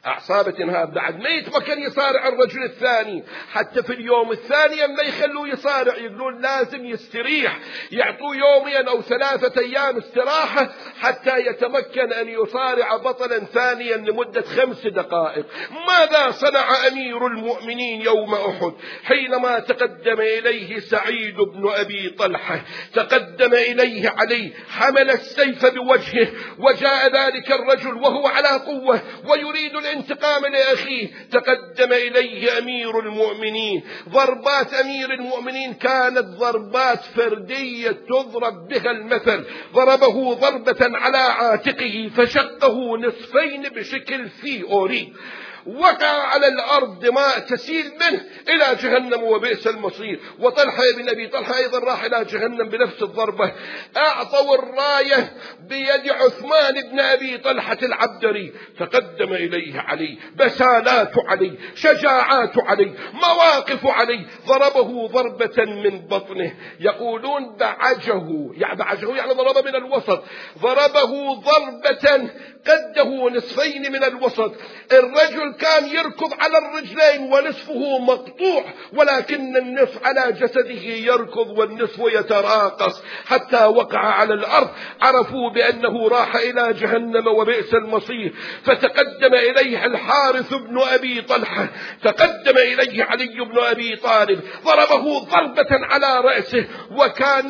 أعصابه تنهار. بعد ما يتمكن يصارع الرجل الثاني، حتى في اليوم الثاني ما يخلوه يصارع، يقولون لازم يستريح، يعطوه يومين أو ثلاثة أيام استراحة حتى يتمكن أن يصارع بطلا ثانيا لمدة خمس دقائق. ماذا صنع أمير المؤمنين يوم أحد حينما تقدم إليه سعيد بن أبي طلحة؟ تقدم إليه علي حمل السيف بوجهه، وجاء ذلك الرجل وهو على قوة ويريد الانتقام لأخيه. تقدم إليه أمير المؤمنين، ضربات أمير المؤمنين كانت ضربات فردية تضرب بها المثل. ضربه ضربة على عاتقه فشقه نصفين بشكل ثيوري، وقع على الأرض دماء تسيل منه إلى جهنم وبئس المصير. وطلحة بن أبي طلحة أيضا راح إلى جهنم بنفس الضربة. أعطوا الراية بيد عثمان بن أبي طلحة العبدري. تقدم إليه علي، بسالات علي، شجاعات علي، مواقف علي. ضربه ضربة من بطنه، يقولون بعجه، يعني بعجه يعني ضربه من الوسط. ضربه ضربة قده نصفين من الوسط. الرجل كان يركض على الرجلين ونصفه مقطوع، ولكن النصف على جسده يركض والنصف يتراقص حتى وقع على الأرض. عرفوا بأنه راح إلى جهنم وبئس المصير. فتقدم إليه الحارث بن أبي طلحة، تقدم إليه علي بن أبي طالب، ضربه ضربة على رأسه وكان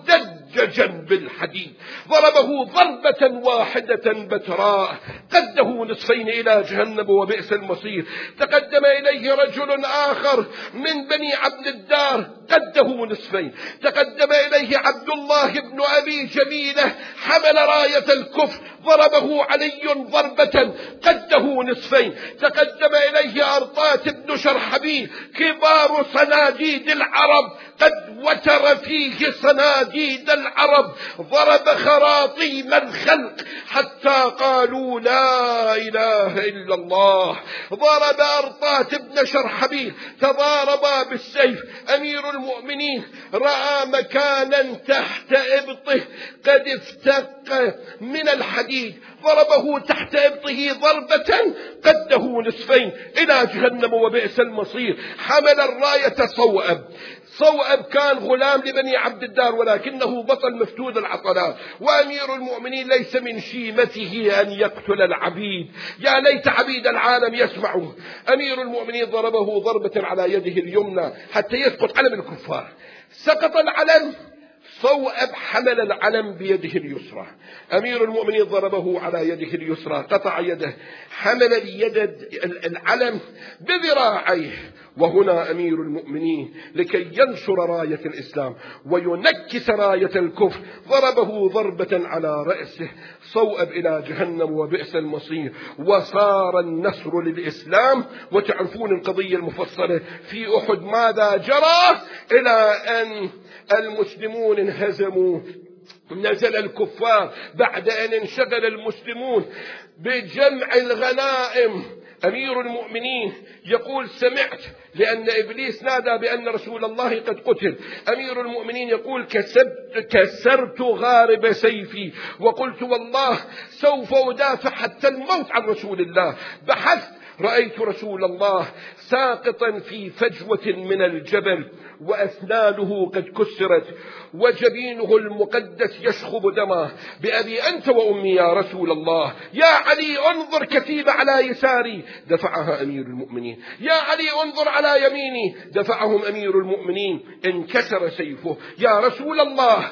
مدججا بالحديد. ضربه ضربة واحدة بتراء قده نصفين إلى جهنم وبئس المصير. تقدم إليه رجل آخر من بني عبد الدار، قده نصفين. تقدم إليه عبد الله بن أبي جميلة، حمل راية الكفر، ضربه علي ضربة قده نصفين. تقدم إليه أرطاة بن شرحبيل، كبار صناديد العرب، قد وتر فيه صناديد العرب، ضرب خراطيم الخلق حتى قالوا لا إله إلا الله. ضرب أرطاة بن شرحبيل، تضاربا بالسيف. أمير المؤمنين رأى مكانا تحت إبطه قد افتق من الحديد، ضربه تحت إبطه ضربة قده نصفين إلى جهنم وبئس المصير. حمل الراية صوأب. صوأب كان غلام لبني عبد الدار ولكنه بطل مفتود العضلات، وأمير المؤمنين ليس من شيمته أن يقتل العبيد. يا ليت عبيد العالم يسمعه. أمير المؤمنين ضربه ضربة على يده اليمنى حتى يسقط علم الكفار. سقط العلم، صوأب حمل العلم بيده اليسرى. أمير المؤمنين ضربه على يده اليسرى، قطع يده، حمل اليد العلم بذراعيه. وهنا أمير المؤمنين لكي ينشر راية الإسلام وينكس راية الكفر ضربه ضربة على رأسه. صوأب إلى جهنم وبئس المصير. وصار النصر للإسلام. وتعرفون القضية المفصلة في أحد ماذا جرى، إلى أن المسلمون انهزموا. نزل الكفار بعد أن انشغل المسلمون بجمع الغنائم. أمير المؤمنين يقول سمعت، لأن إبليس نادى بأن رسول الله قد قتل. أمير المؤمنين يقول كسبت كسرت غارب سيفي وقلت والله سوف أدافع حتى الموت عن رسول الله. بحثت، رأيت رسول الله ساقطا في فجوة من الجبل، وأسنانه قد كسرت، وجبينه المقدس يشخب دمه. بأبي أنت وأمي يا رسول الله. يا علي انظر كتيبة على يساري، دفعها أمير المؤمنين. يا علي انظر على يميني، دفعهم أمير المؤمنين. انكسر سيفه. يا رسول الله،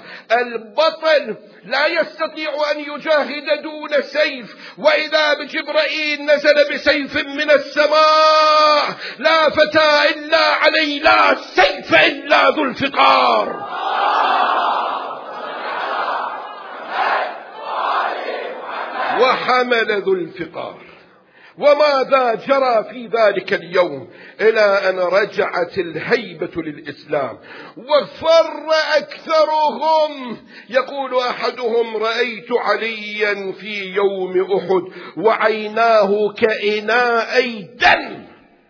البطل لا يستطيع أن يجاهد دون سيف، وإذا بجبرائيل نزل بسيف من السماء لا فتى إلا علي، لا سيف إلا ذو الفقار. وحمل ذو الفقار. وماذا جرى في ذلك اليوم إلى أن رجعت الهيبة للإسلام وفر أكثرهم. يقول أحدهم رأيت عليا في يوم أحد وعيناه كإناء دم،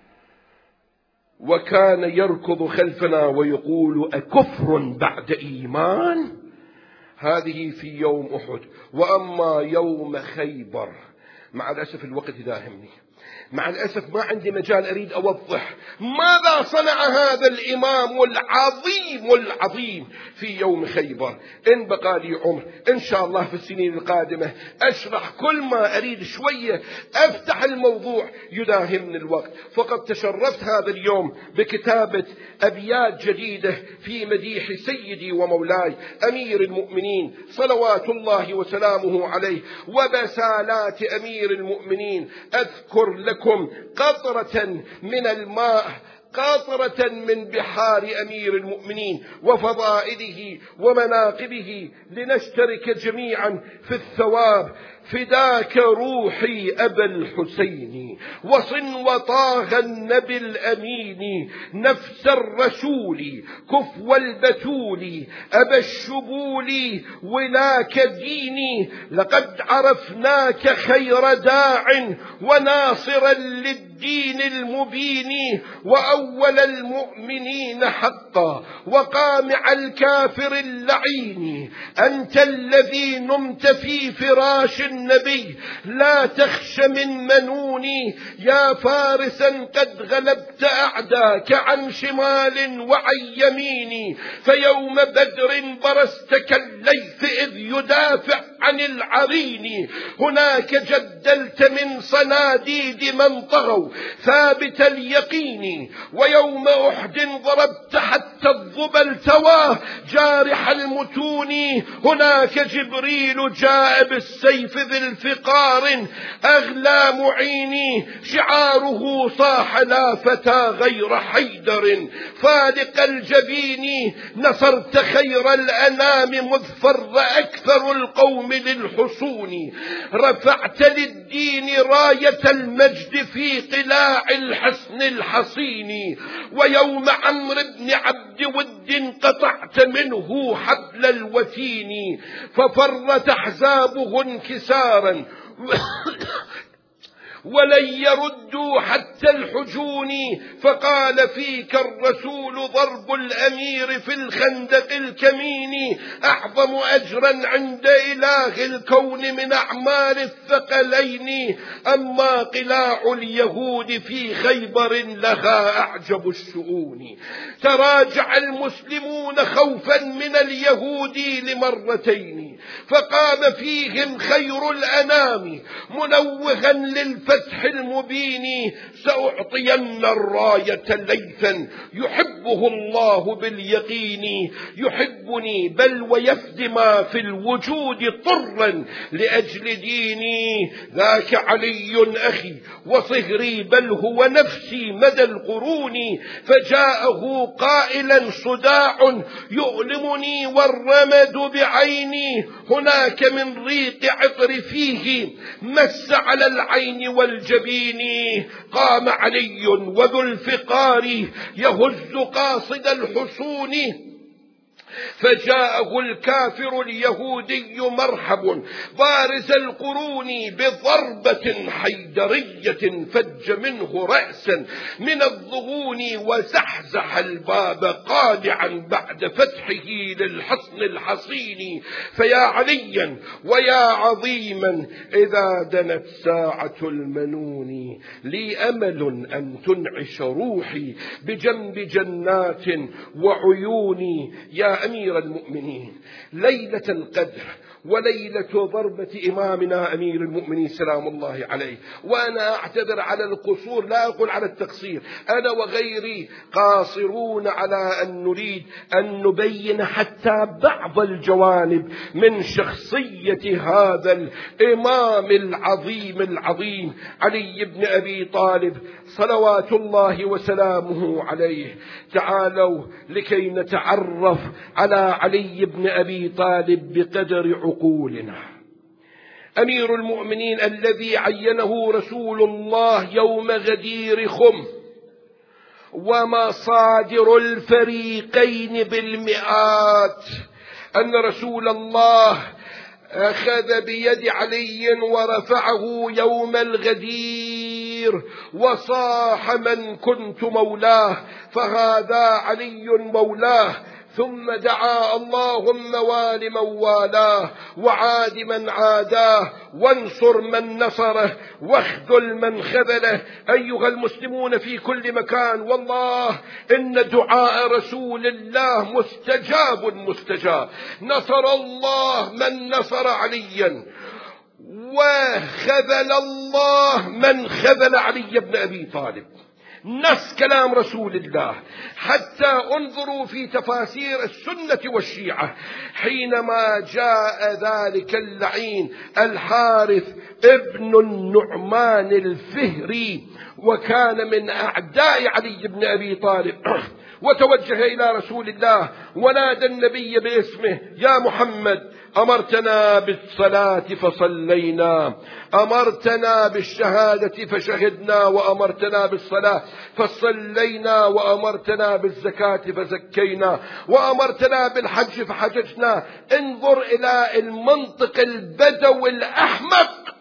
وكان يركض خلفنا ويقول أكفر بعد إيمان. هذه في يوم أحد. وأما يوم خيبر، مع الأسف الوقت داهمني، مع الأسف ما عندي مجال أريد أوضح ماذا صنع هذا الإمام العظيم العظيم في يوم خيبر. إن بقى لي عمر إن شاء الله في السنين القادمة أشرح كل ما أريد، شوية أفتح الموضوع يداهمني الوقت. فقد تشرفت هذا اليوم بكتابة أبيات جديدة في مديح سيدي ومولاي أمير المؤمنين صلوات الله وسلامه عليه وبسالات أمير المؤمنين. أذكر لكم قطرة من الماء، قاطرة من بحار أمير المؤمنين وفضائله ومناقبه، لنشترك جميعا في الثواب. فداك روحي أبا الحسين وصن وطاغ النبي الأمين، نفس الرسول كفو البتول أبا الشبول ولاك ديني. لقد عرفناك خير داع وناصرا للدين المبين، وأول المؤمنين حقا وقامع الكافر اللعين. أنت الذي نمت في فراش النبي لا تخش من منوني، يا فارسا قد غلبت أعداك عن شمال وعن يمين. فيوم بدر برست كالليث إذ يدافع عن العرين، هناك جدلت من صناديد من طغوا ثابت اليقين. ويوم أحد ضربت حتى الظبا التواه جارح المتون، هناك جبريل جاء بالسيف ذي الفقار أغلى معيني. شعاره صاح لا فتى غير حيدر فالق الجبين، نصرت خير الأنام مذ فر أكثر القوم للحصون. رفعت للدين راية المجد في قلاع الحصن الحصين. ويوم عمرو بن عبد ود قطعت منه حبل الوتين، ففرت أحزابه انكسارا ولن يردوا حتى الحجون. فقال فيك الرسول ضرب الأمير في الخندق الكمين أعظم أجرا عند إله الكون من أعمال الثقلين. أما قلاع اليهود في خيبر لها أعجب الشؤون. تراجع المسلمون خوفا من اليهود لمرتين، فقام فيهم خير الأنام منوها للفتح فتح المبين. سأعطين الراية ليثا يحبه الله باليقين، يحبني بل ويفدي ما في الوجود طرا لأجل ديني. ذاك علي أخي وصهري بل هو نفسي مدى القرون. فجاءه قائلا صداع يؤلمني والرمد بعيني، هناك من ريق عطر فيه مس على العين والجبين. قام علي وذو الفقار يهز قاصد الحصون، فجاءه الكافر اليهودي مرحب بارز القرون بضربة حيدرية فج منه رأسا من الضغون، وزحزح الباب قادعا بعد فتحه للحصن الحصين. فيا عليا ويا عظيما إذا دنت ساعة المنون، لي أمل أن تنعش روحي بجنب جنات وعيوني. يا أمير المؤمنين، ليلة القدر وليلة ضربة إمامنا أمير المؤمنين سلام الله عليه، وأنا أعتذر على القصور لا أقول على التقصير، أنا وغيري قاصرون على أن نريد أن نبين حتى بعض الجوانب من شخصية هذا الإمام العظيم العظيم علي بن أبي طالب صلوات الله وسلامه عليه. تعالوا لكي نتعرف على علي بن أبي طالب بقدر عقولنا. أمير المؤمنين الذي عينه رسول الله يوم غدير خم، ومصادر الفريقين بالمئات، أن رسول الله أخذ بيد علي ورفعه يوم الغدير وصاح من كنت مولاه، فهذا علي مولاه. ثم دعا اللهم وال من والاه وعاد من عاداه وانصر من نصره واخذل من خذله. أيها المسلمون في كل مكان، والله إن دعاء رسول الله مستجاب مستجاب. نصر الله من نصر عليا، وخذل الله من خذل علي بن أبي طالب. نص كلام رسول الله. حتى انظروا في تفاسير السنة والشيعة حينما جاء ذلك اللعين الحارث ابن النعمان الفهري وكان من أعداء علي بن أبي طالب وتوجه إلى رسول الله ونادى النبي باسمه: يا محمد، أمرتنا بالصلاة فصلينا، أمرتنا بالشهادة فشهدنا، وأمرتنا بالصلاة فصلينا، وأمرتنا بالزكاة فزكينا، وأمرتنا بالحج فحججنا. انظر إلى المنطق البدوي الأحمق.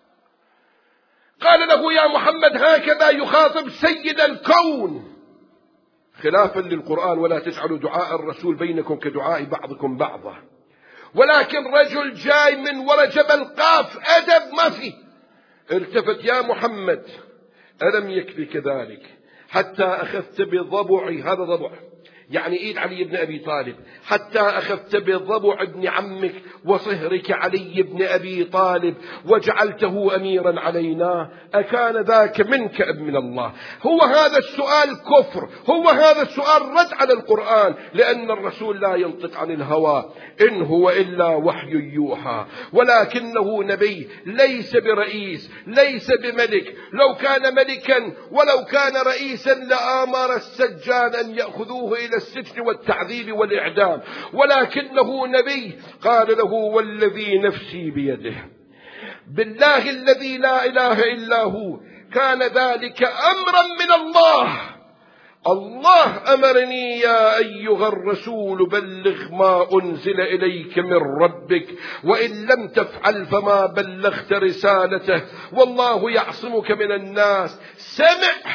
قال له: يا محمد، هكذا يخاطب سيد الكون، خلافا للقرآن: ولا تجعلوا دعاء الرسول بينكم كدعاء بعضكم بعضا. ولكن رجل جاي من ورا جبل قاف، أدب ما فيه. التفت: يا محمد، ألم يكفك ذلك حتى أخذت بضبعي، هذا ضبع يعني إيد علي بن أبي طالب، حتى أخذت بضبع ابن عمك وصهرك علي بن أبي طالب وجعلته أميرا علينا، أكان ذاك منك أم من الله؟ هو هذا السؤال كفر، هو هذا السؤال رد على القرآن، لأن الرسول لا ينطق عن الهوى، إن هو إلا وحي يوحى، ولكنه نبي ليس برئيس، ليس بملك. لو كان ملكا ولو كان رئيسا لآمر السجان أن يأخذوه إلى السجن والتعذيب والإعدام، ولكنه نبي. قال له: والذي نفسي بيده، بالله الذي لا إله إلا هو، كان ذلك أمرا من الله. الله أمرني: يا أيها الرسول بلغ ما أنزل إليك من ربك، وإن لم تفعل فما بلغت رسالته، والله يعصمك من الناس. سمع،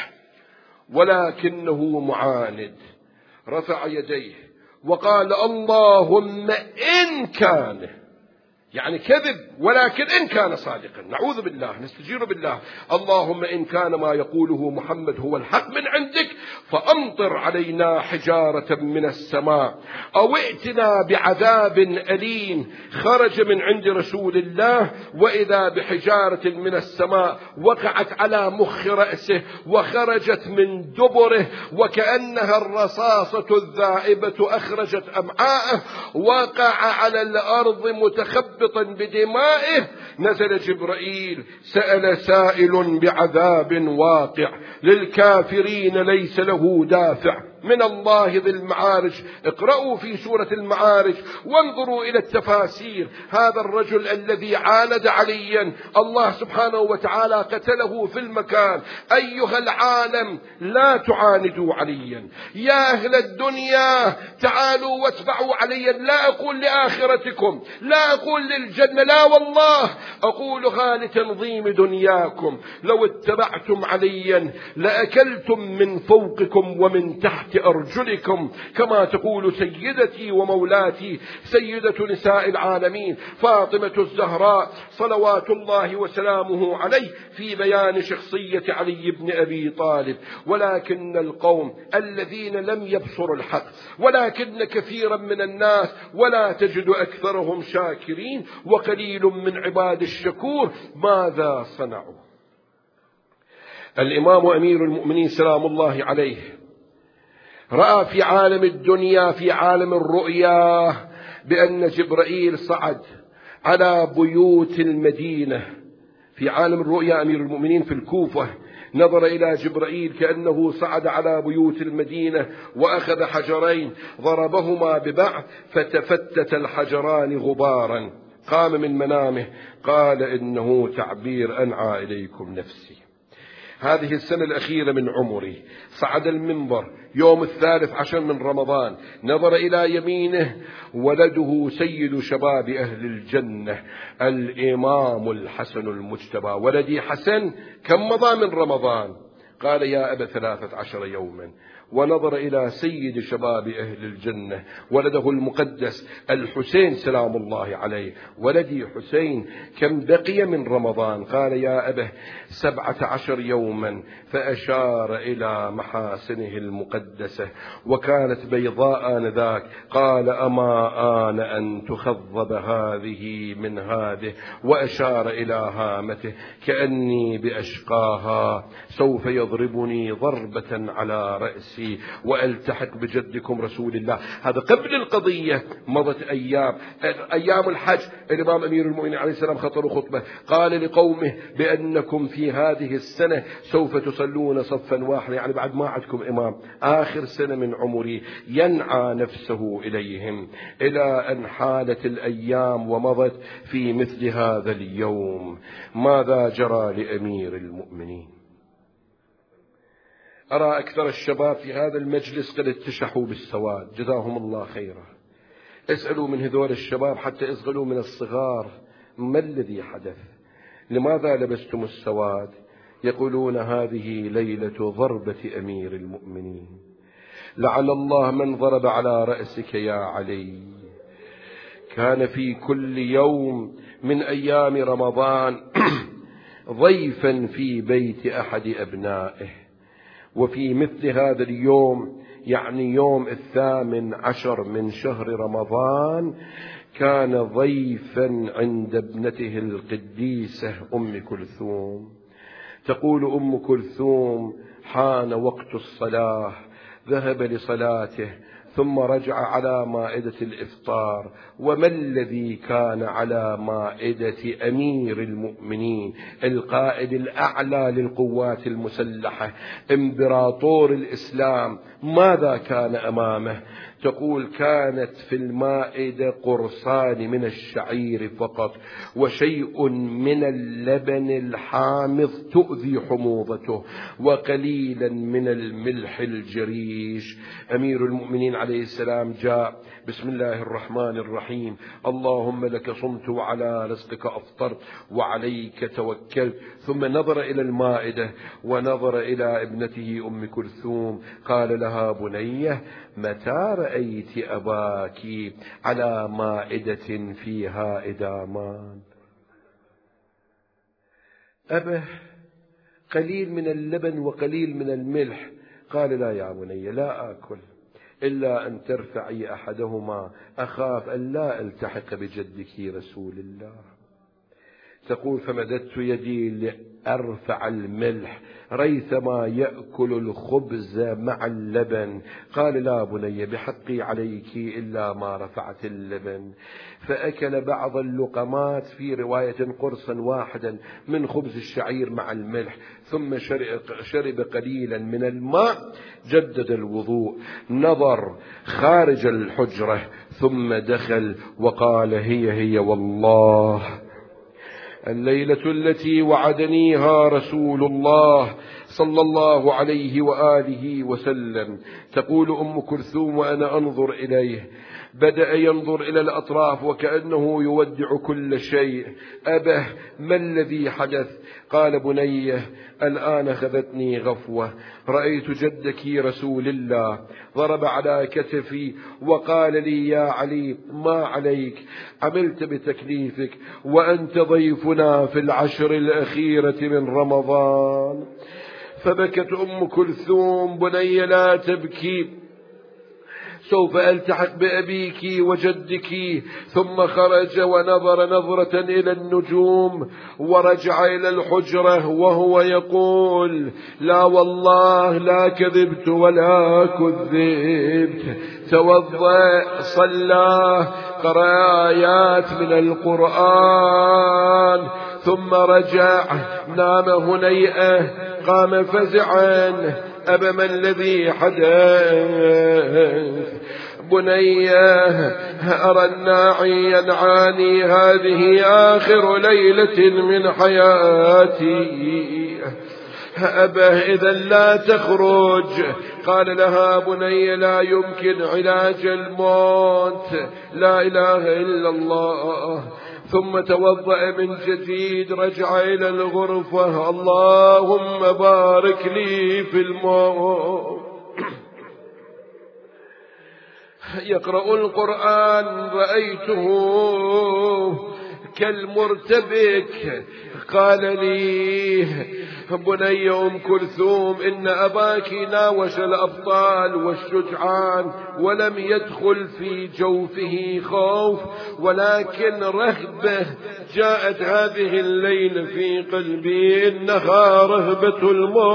ولكنه معاند. رفع يديه وقال: اللهم إن كان، يعني كذب، ولكن إن كان صادقا، نعوذ بالله، نستجير بالله. اللهم إن كان ما يقوله محمد هو الحق من عندك، فأمطر علينا حجارة من السماء، أو ائتنا بعذاب أليم. خرج من عند رسول الله، وإذا بحجارة من السماء وقعت على مخ رأسه وخرجت من دبره، وكأنها الرصاصة الذائبة أخرجت أمعاءه، وقع على الأرض متخبط بدمائه. نزل جبرائيل، سأل سائل بعذاب واقع للكافرين ليس له دافع من الله ذي المعارج. اقرأوا في سورة المعارج وانظروا إلى التفاسير. هذا الرجل الذي عاند عليا، الله سبحانه وتعالى قتله في المكان. أيها العالم، لا تعاندوا عليا. يا أهل الدنيا، تعالوا واتبعوا عليا. لا أقول لآخرتكم، لا أقول للجنة، لا والله، أقولها لتنظيم دنياكم. لو اتبعتم عليا لأكلتم من فوقكم ومن تحت أرجلكم، كما تقول سيدتي ومولاتي سيدة نساء العالمين فاطمة الزهراء صلوات الله وسلامه عليه في بيان شخصية علي بن أبي طالب. ولكن القوم الذين لم يبصروا الحق، ولكن كثيرا من الناس، ولا تجد أكثرهم شاكرين، وقليل من عباد الشكور، ماذا صنعوا؟ الإمام أمير المؤمنين سلام الله عليه رأى في عالم الدنيا، في عالم الرؤيا، بأن جبرائيل صعد على بيوت المدينة. في عالم الرؤيا أمير المؤمنين في الكوفة نظر إلى جبرائيل كأنه صعد على بيوت المدينة وأخذ حجرين ضربهما ببعض فتفتت الحجران غبارا. قام من منامه قال: إنه تعبير أنعى إليكم نفسي. هذه السنة الأخيرة من عمري صعد المنبر يوم الثالث عشر من رمضان، نظر إلى يمينه ولده سيد شباب أهل الجنة الإمام الحسن المجتبى. ولدي حسن كم مضى من رمضان؟ قال: يا أبا ثلاثة عشر يوما. ونظر إلى سيد شباب أهل الجنة ولده المقدس الحسين سلام الله عليه. ولدي حسين كم بقي من رمضان؟ قال يا أبه سبعة عشر يوما، فأشار إلى محاسنه المقدسة وكانت بيضاء آنذاك. قال أما آن أن تخضب هذه من هذه، وأشار إلى هامته كأني بأشقاها سوف يضربني ضربة على رأسي وألتحق بجدكم رسول الله. هذا قبل القضية. مضت أيام أيام الحج، الإمام أمير المؤمنين عليه السلام خطب خطبة قال لقومه بأنكم في هذه السنة سوف تصلون صفا واحدا، يعني بعد ما عندكم إمام، آخر سنة من عمري، ينعى نفسه إليهم إلى أن حالت الأيام ومضت في مثل هذا اليوم. ماذا جرى لأمير المؤمنين؟ أرى أكثر الشباب في هذا المجلس قد اتشحوا بالسواد، جزاهم الله خيرا. اسألوا من هذول الشباب حتى اسألوا من الصغار ما الذي حدث؟ لماذا لبستم السواد؟ يقولون هذه ليلة ضربة أمير المؤمنين. لعن الله من ضرب على رأسك يا علي. كان في كل يوم من أيام رمضان ضيفا في بيت أحد أبنائه، وفي مثل هذا اليوم يعني يوم الثامن عشر من شهر رمضان كان ضيفا عند ابنته القديسة أم كلثوم. تقول أم كلثوم حان وقت الصلاة، ذهب لصلاته ثم رجع على مائدة الإفطار. وما الذي كان على مائدة أمير المؤمنين القائد الأعلى للقوات المسلحة إمبراطور الإسلام؟ ماذا كان أمامه؟ تقول كانت في المائدة قرصان من الشعير فقط وشيء من اللبن الحامض تؤذي حموضته وقليلا من الملح الجريش. أمير المؤمنين عليه السلام جاء بسم الله الرحمن الرحيم اللهم لك صمت وعلى رزقك أفطرت وعليك توكلت، ثم نظر إلى المائدة ونظر إلى ابنته أم كلثوم قال لها بنية متى رأيت أباك على مائدة فيها إدامان؟ أبه قليل من اللبن وقليل من الملح. قال لا يا بني لا آكل إلا أن ترفعي أحدهما، أخاف أن لا ألتحق بجدك رسول الله. تقول فمددت يدي لأرفع الملح ريثما يأكل الخبز مع اللبن. قال لا بني بحقي عليك إلا ما رفعت اللبن. فأكل بعض اللقمات في رواية قرصا واحدا من خبز الشعير مع الملح، ثم شرب قليلا من الماء، جدد الوضوء، نظر خارج الحجرة ثم دخل وقال هي هي والله الليلة التي وعدنيها رسول الله صلى الله عليه وآله وسلم. تقول أم كلثوم وأنا أنظر إليه بدأ ينظر إلى الأطراف وكأنه يودع كل شيء. أبه ما الذي حدث؟ قال بنيه الآن أخذتني غفوة، رأيت جدك رسول الله ضرب على كتفي وقال لي يا علي ما عليك، عملت بتكليفك وأنت ضيفنا في العشر الأخيرة من رمضان. فبكت أم كلثوم بني لا تبكي سوف ألتحق بأبيك وجدك. ثم خرج ونظر نظرة إلى النجوم ورجع إلى الحجرة وهو يقول لا والله لا كذبت ولا كذبت. توضأ صلى قرأ آيات من القرآن ثم رجع نام هنيئة قام فزعا أبا ما الذي حدث؟ بنيه أرى الناعي ينعاني هذه آخر ليلة من حياتي. أبه إذا لا تخرج. قال لها بني لا يمكن علاج الموت، لا إله إلا الله. ثم توضأ من جديد رجع إلى الغرفة اللهم بارك لي في الموت. يقرأ القرآن رأيته كالمرتبك. قال لي: بني أم كلثوم، إن أباك ناوش الأبطال والشجعان ولم يدخل في جوفه خوف، ولكن رهبة جاءت هذه الليل في قلبي، إنها رهبة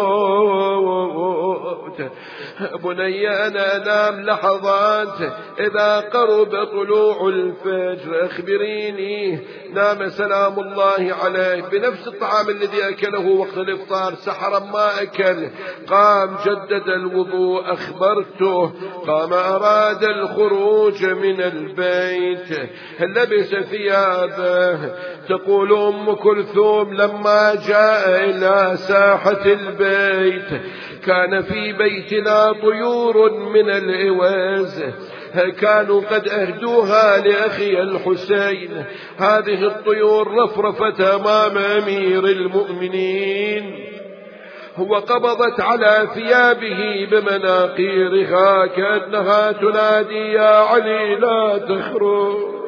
الموت. بني أنا أنام لحظات إذا قرب طلوع الفجر أخبريني. نام سلام الله عليه بنفس الطعام الذي أكله وقت الإفطار، سحرا ما أكل. قام جدد الوضوء، أخبرته. قام أراد الخروج من البيت، لبس ثيابه. تقول أم كلثوم: لما جاء إلى ساحة البيت كان في بيتنا طيور من الإواز، كانوا قد أهدوها لأخي الحسين. هذه الطيور رفرفت أمام أمير المؤمنين وقبضت على ثيابه بمناقيرها كأنها تنادي: يا علي لا تخرج.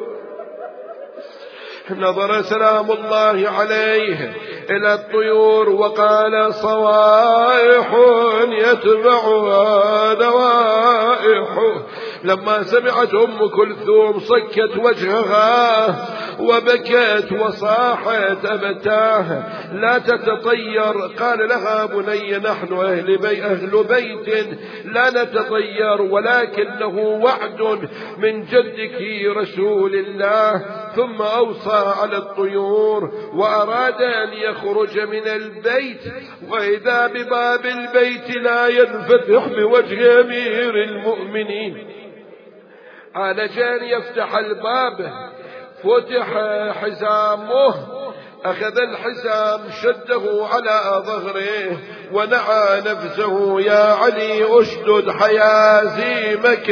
نظر سلام الله عليه إلى الطيور وقال: صوائح يتبعها نوائح. لما سمعت أم كلثوم صكت وجهها وبكت وصاحت: أبتاه لا تتطير. قال لها: بني، نحن أهل, بي أهل بيت لا نتطير، ولكنه وعد من جدك رسول الله. ثم أوصى على الطيور وأراد أن يخرج من البيت، وإذا بباب البيت لا ينفتح بوجه أمير المؤمنين. على جان يفتح الباب، فتح حزامه، أخذ الحزام شده على ظهره ونعى نفسه: يا علي أشدد حيازيمك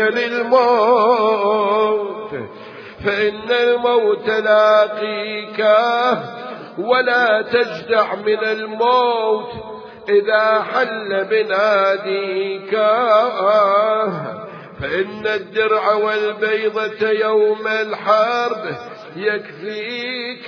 للموت، فإن الموت لاقيك، ولا تجدع من الموت إذا حل بناديك، فإن الدرع والبيضة يوم الحرب يكفيك.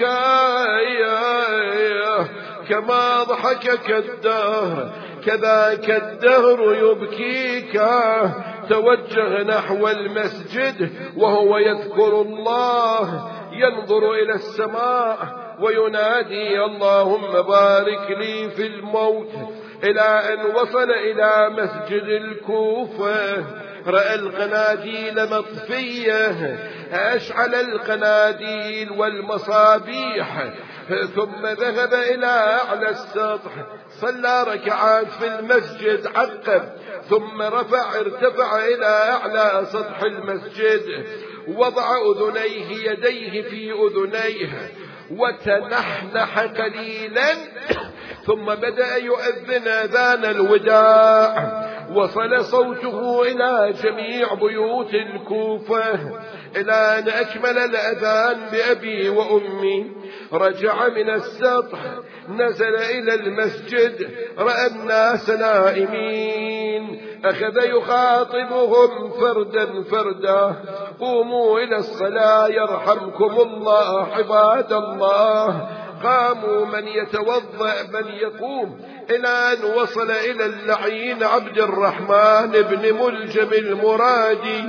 كما ضحكك الدهر كذاك الدهر يبكيك. توجه نحو المسجد وهو يذكر الله، ينظر إلى السماء وينادي: اللهم بارك لي في الموت، إلى أن وصل إلى مسجد الكوفة. رأى القناديل مطفية، أشعل القناديل والمصابيح، ثم ذهب إلى أعلى السطح، صلى ركعات في المسجد، عقب، ثم رفع ارتفع إلى أعلى سطح المسجد، وضع أذنيه يديه في أذنيه وتنحنح قليلا، ثم بدأ يؤذن أذان الوداع. وصل صوته إلى جميع بيوت الكوفة إلى أن أكمل الأذان بأبي وأمي. رجع من السطح، نزل إلى المسجد، رأى الناس نائمين، أخذ يخاطبهم فردا فردا: قوموا إلى الصلاة يرحمكم الله عباد الله. قاموا، من يتوضأ من يقوم، إلى أن وصل إلى اللعين عبد الرحمن بن ملجم المرادي،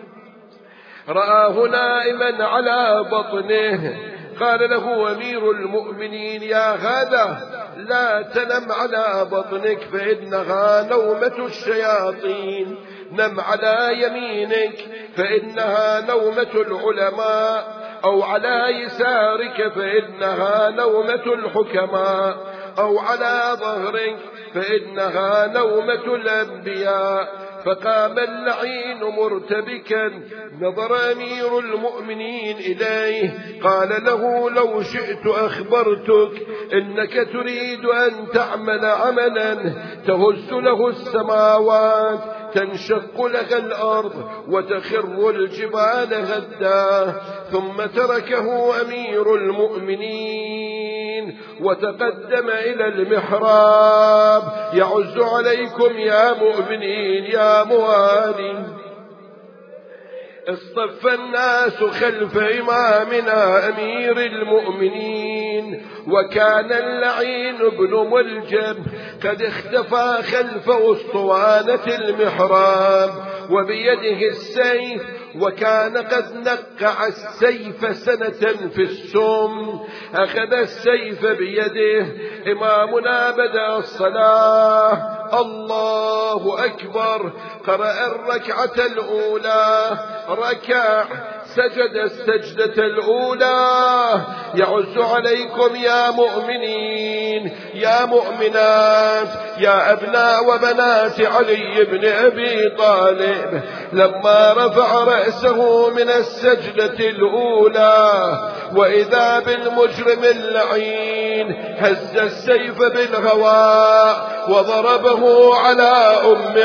رآه نائما على بطنه. قال له أمير المؤمنين: يا هذا، لا تنم على بطنك فإنها نومة الشياطين، نم على يمينك فإنها نومة العلماء، أو على يسارك فإنها نومة الحكماء، أو على ظهرك فإنها نومة الأنبياء. فقام اللعين مرتبكا، نظر أمير المؤمنين إليه، قال له: لو شئت أخبرتك إنك تريد أن تعمل عملا تهز له السماوات، تنشق لك الأرض وتخر الجبال هدا. ثم تركه أمير المؤمنين وتقدم إلى المحراب: يعز عليكم يا مؤمنين يا موالين. اصطف الناس خلف إمامنا أمير المؤمنين، وكان اللعين بن ملجم قد اختفى خلف أسطوانة المحراب وبيده السيف، وكان قد نقع السيف سنة في السم. أخذ السيف بيده. إمامنا بدأ الصلاة، الله أكبر، قرأ الركعة الأولى، ركع، سجد السجدة الأولى. يعز عليكم يا مؤمنين يا مؤمنات يا أبناء وبنات علي بن أبي طالب، لما رفع رأسه من السجدة الأولى وإذا بالمجرم اللعين هز السيف بالهواء وضربه على أم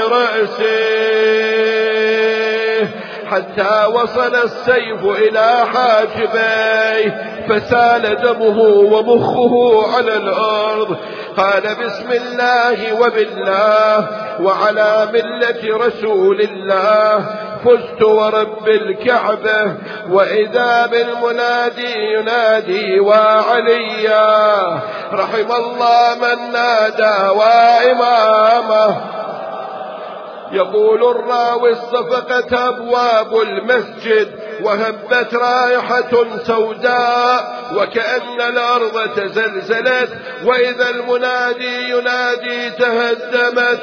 رأسه حتى وصل السيف إلى حاجبيه فسال دمه ومخه على الأرض. قال بسم الله وبالله وعلى ملة رسول الله فزت ورب الكعبة. وإذا بالمنادي ينادي وعليا، رحم الله من نادى وإمامه. يقول الراوي اصطفقت أبواب المسجد وهبت رائحة سوداء وكأن الأرض تزلزلت، وإذا المنادي ينادي تهدمت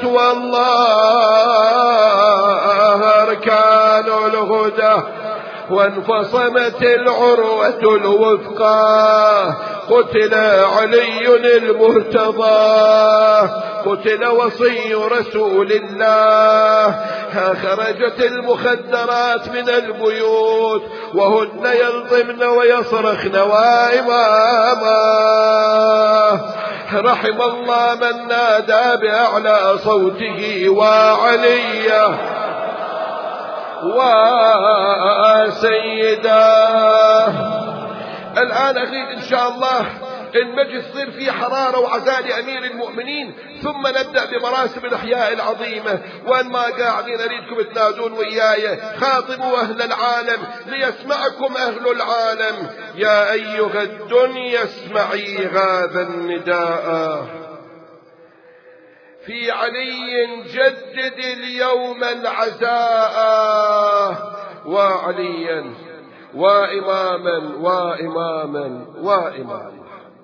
والله أركان الهدى وانفصمت العروة الوثقى. قتل علي المرتضى، قتل وصي رسول الله. خرجت المخدرات من البيوت وهن يلطمن ويصرخن وإماما. رحم الله من نادى بأعلى صوته وعليا وسيداه. الآن أريد إن شاء الله المجلس يصير فيه حرارة وعزاء لأمير المؤمنين، ثم نبدأ بمراسم الأحياء العظيمة. وأن ما قاعدين أريدكم تنادون وياي، خاطبوا أهل العالم ليسمعكم أهل العالم. يا أيها الدنيا اسمعي هذا النداء، في علي جدد اليوم العزاء، وعليا وإماما وإماما وإماما.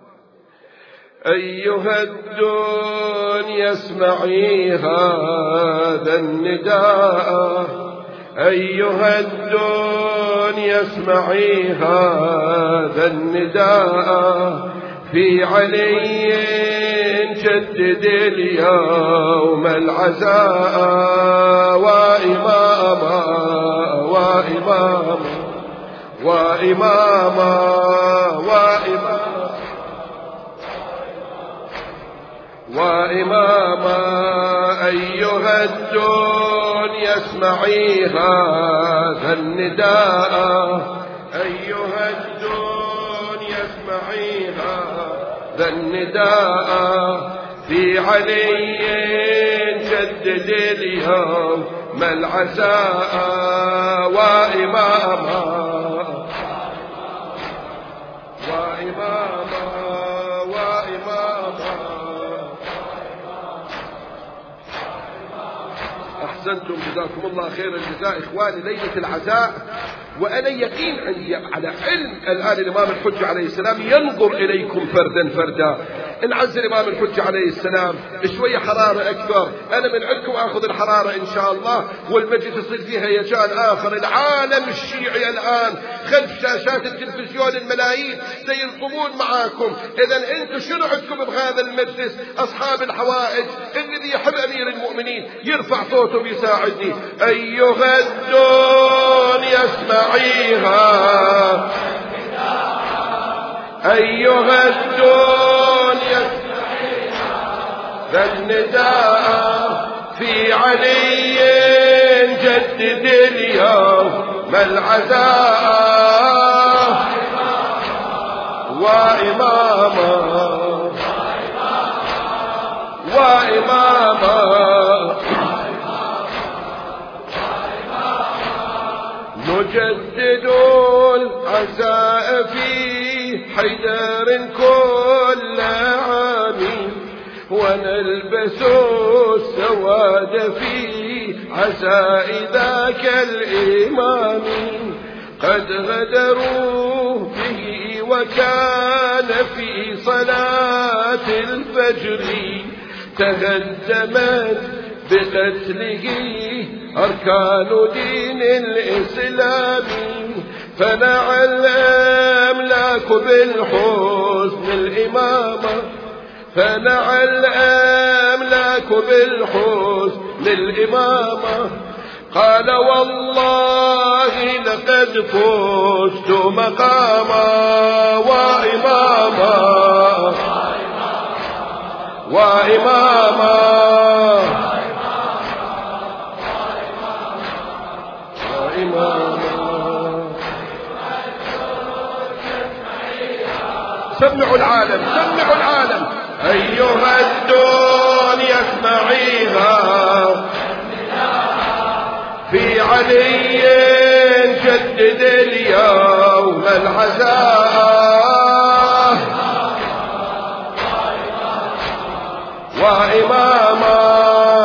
أيها الدنيا اسمعي هذا النداء، أيها الدنيا اسمعي هذا النداء، في علي جدد اليوم العزاء، وإماما وإماما وإماما وإماما وإماما. أيها الدنيا اسمعي هذا النداء، أيها الدنيا اسمعي هذا النداء، في علي جدد اليوم العزاء، وإماما وإماما وإماما. أحسنتم، جزاكم الله خير الجزاء إخواني. ليلة العزاء، وأنا يقين عندي على علم الآن الإمام الحجة عليه السلام ينظر إليكم فردا فردا. نعز الإمام الحجة عليه السلام شوية حرارة أكثر، أنا من عندكم أخذ الحرارة إن شاء الله، والمجلس يصير فيه هيجان آخر. العالم الشيعي الآن خلف شاشات التلفزيون الملايين سيلطمون معاكم. إذا أنتم شنو عندكم بهذا المجلس؟ أصحاب الحوائج، الذي يحب أمير المؤمنين يرفع صوته ويساعدني. أيها الدنيا اسمعيها، أيها الدنيا ذا النداء، في علي جدد اليوم العزاء، وإماما وإماما. نجدد العزاء في حيدر كل عام ونلبس السواد في عزاء ذاك الإمام قد غدروا به وكان في صلاة الفجر تهدمت بقتله أركان دين الإسلام فنعى الأملاك بالحسن الإمامة فنعى الأملاك بالحسن الإمامة قال والله لقد فزت مقاما وإماما وإماما سمعوا العالم سمعوا العالم أيها الدنيا اسمعيها في علي جدد اليوم العزاء وإماما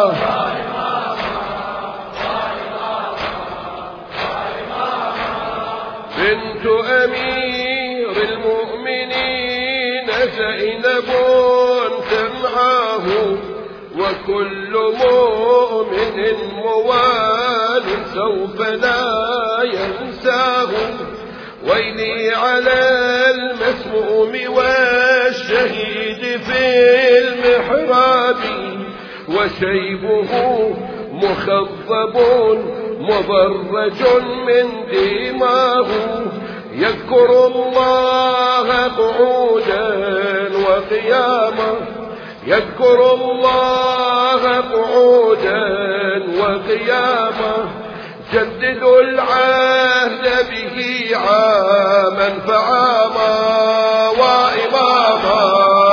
بنت أمير المؤمنين زينب تنعاه وكل مؤمن موال سوف لا ينساه ويلي على المسموم والشهيد في المحراب وشيبه مخضب مبرج من دماه يذكر الله قعودا وقياما يذكر الله قعودا وقياما جدد العهد به عاما فعاما وإماما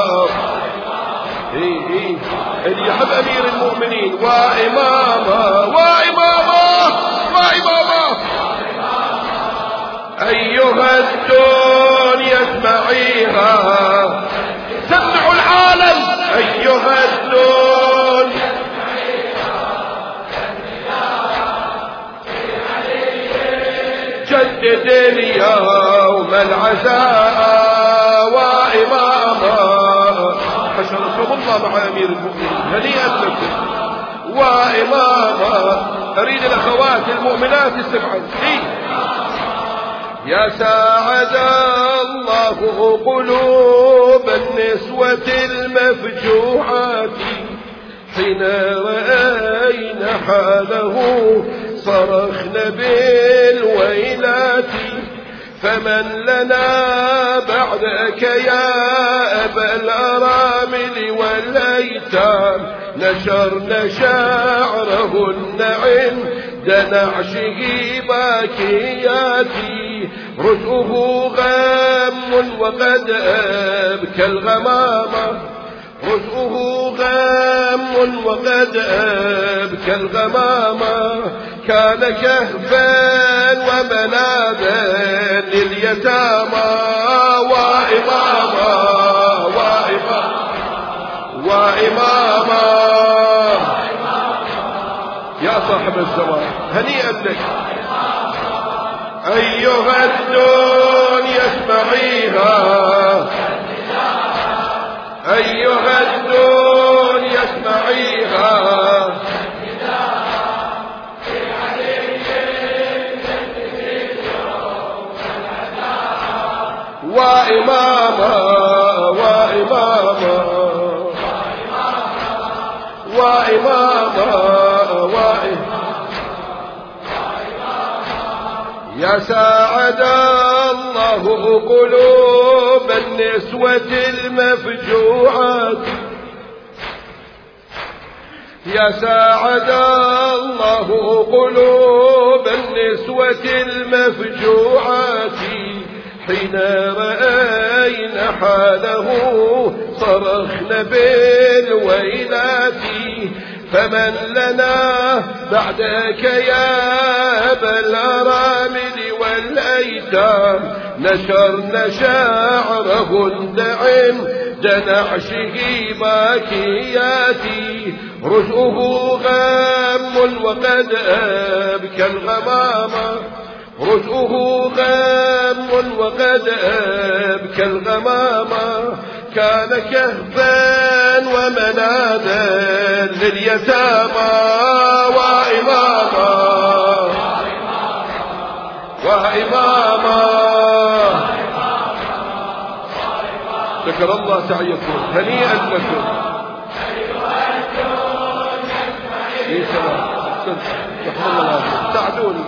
اللي يحب أمير المؤمنين وإماما وإماما وإماما أيها الدنيا اسمعيها سمعوا العالم أيها الدنيا جدد اليوم العزاء وإماما حشركم الله مع أمير المؤمنين هنيئا لكم وإماما أريد الأخوات المؤمنات السبعة يا ساعد الله قلوب النسوة المفجوعات حين رأينا حاله صرخنا بالويلات فمن لنا بعدك يا أبا الأرامل والأيتام نشرنا شعرهن عند نعشه باكياتي رزقه غم وقد أبكى الغمامة رزقه غم وقد أبكى الغمامة كان كهفا وملاذا لليتامى وإماما وإماما وإماما يا صاحب الزمان هنيئا لك أيها الدنيا اسمعيها أيها الدنيا اسمعيها وإماما وإماما وإماما وإماما يا ساعد الله قلوب النسوة المفجوعات يا ساعد الله قلوب النسوة المفجوعات حين رأينا حاله صرخنا بالويلات فمن لنا بعدك يا أبا الأرامل والأيتام نشرن شعره الدعم دنعشه باكياتي رزؤه غام وقد أبكى الغمامة رزؤه غام وقد أبكى الغمامة كان كهفا ومنادا لليتامى وإماما وإماما شكر الله سعيكم هنيئا لكم يا سلام رحمة الله ساعدوني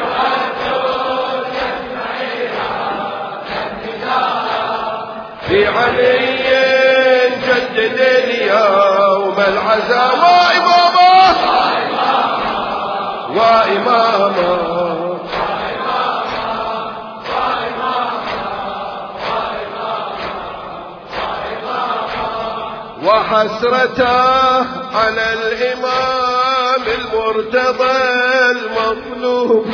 في علي جدد اليوم العزاء وإماما وإماما وحسرته على الإمام المرتضى المظلوم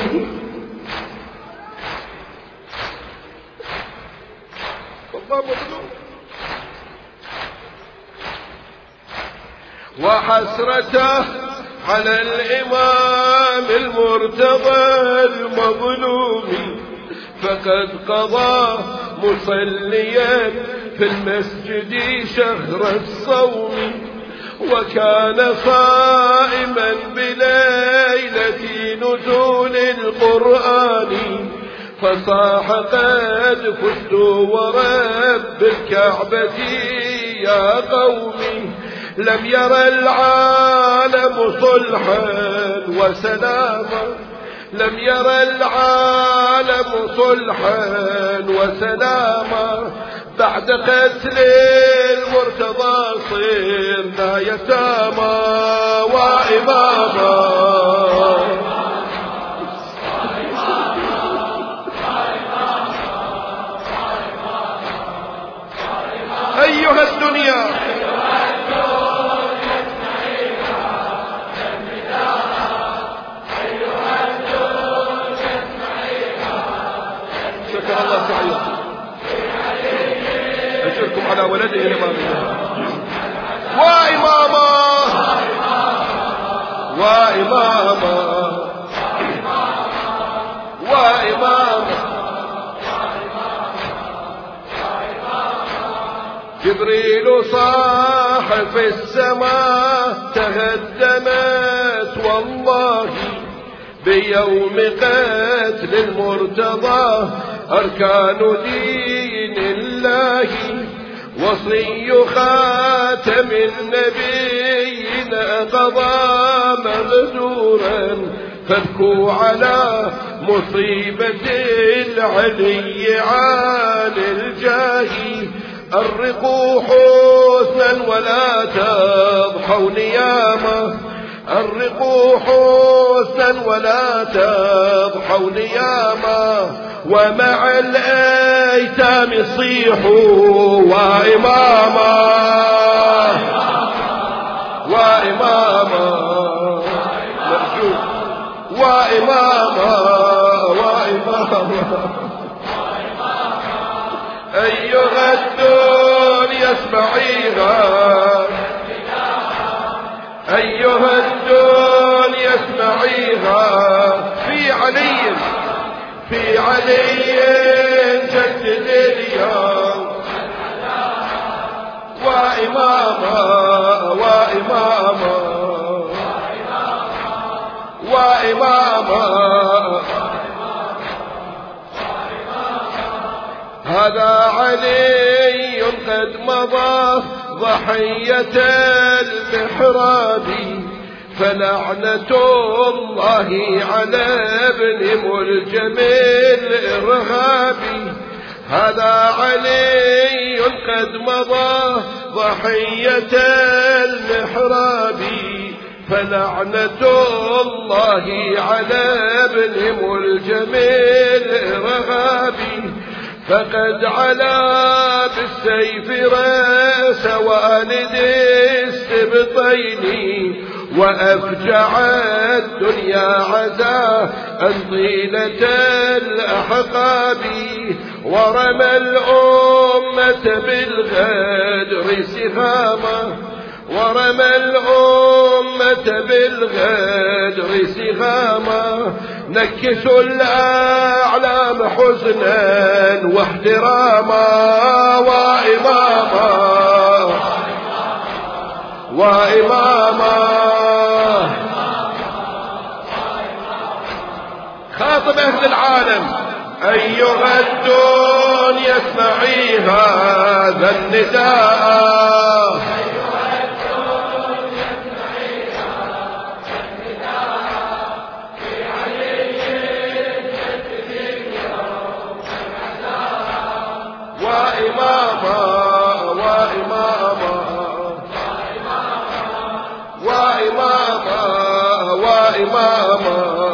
وحسرته على الإمام المرتضى المظلوم فقد قضى مصليا في المسجد شهر الصوم وكان صائما بليلة نزول القرآن فصاح قد فزت ورب الكعبة يا قومي لم يرى العالم صلحا وسلاما لم يرى العالم صلحا وسلاما بعد قتل المرتضى صرنا يتامى وإماما أيها الدنيا شكر الله سعيكم أجركم على ولده الإمام وإماما وإماما وإماما جبريل صاح في السماء تهدمت والله بيوم قتل المرتضى أركان دين الله وصي خاتم النبيين قضى مغدورا فابكوا على مصيبة العلي عالي الجاه أرقوا حسنا ولا تضحوا نياما أرقوا حسنا ولا تضحوا نياما ومع الأيتام صيحوا وإماما وإماما مرجو وإماما وإماما أيها الدنيا اسمعيها أيها الدنيا اسمعيها في علي في علي جدد اليوم وإماما وإماما وإماما هذا علي قد مضى ضحية المحراب فلعنة الله على ابن ملجم الإرهابي هذا علي قد مضى ضحية المحراب فلعنة الله على ابن ملجم الإرهابي فقد علا بالسيف راس والد السبطين وأفجع الدنيا عزاه أن طيلة الأحقاب ورمى الأمة بالغدر سهامه ورمى الأمة بالغدر سهامه نكسوا الأعلام حزنا واحتراما وإماما وإماما خاطب أهل العالم أيها الدنيا اسمعي هذا النداء وإماما وإماما وإماما وإماما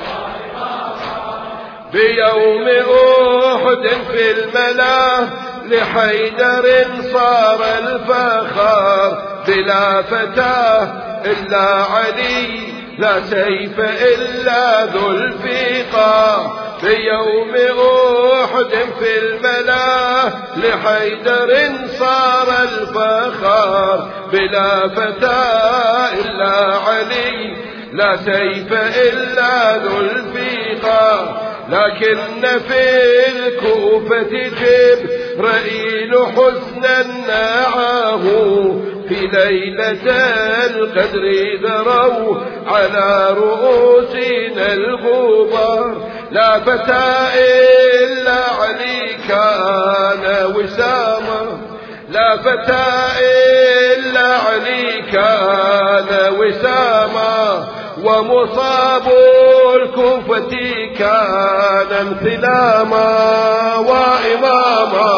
بيوم أحد في الملا لحيدر صار الفخر بلا فتاه إلا علي لا سيف إلا ذو الفقار بيوم أحد في الملا لحيدر صار الفخر بلا فتاه إلا علي لا سيف إلا ذو الفقار لكن في الكوفة جبرائيل حزنا نعاه في ليلة القدر ذروا على رؤوسنا الغبار لا فتى إلا علي كان وساما لا فتى إلا علي كان وساما ومصاب الكوفة كان انثلاما وإماما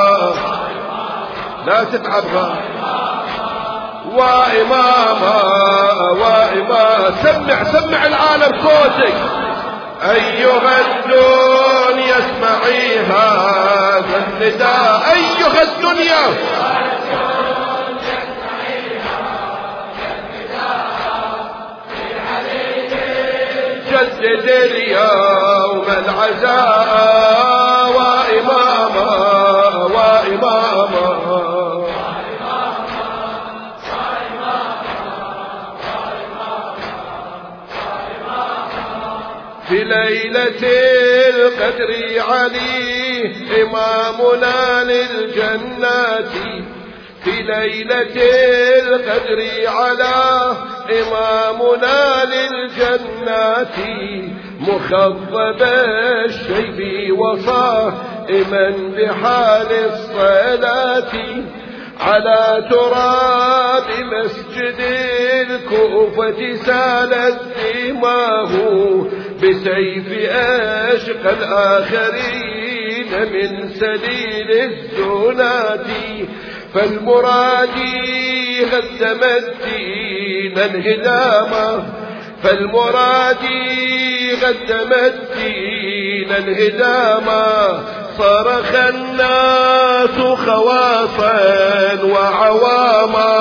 لا تتعبها وإماما وإماما سمع سمع العالم صوتك أيها الدنيا اسمعي هذا النداء أيها الدنيا جدد اليوم العزاء وإماما وإماما في ليلة القدر علي إمامنا للجنات في ليلة القدر على إمامنا للجنات مخضب الشيب وصائما بحال الصلاة على تراب مسجد الكوفة سالت دماه بسيف أشقى الآخرين من سليل الزنات فالمرادي قدم الدين انهداما فالمرادي قدم الدين انهداما صرخ الناس خواصا وعواما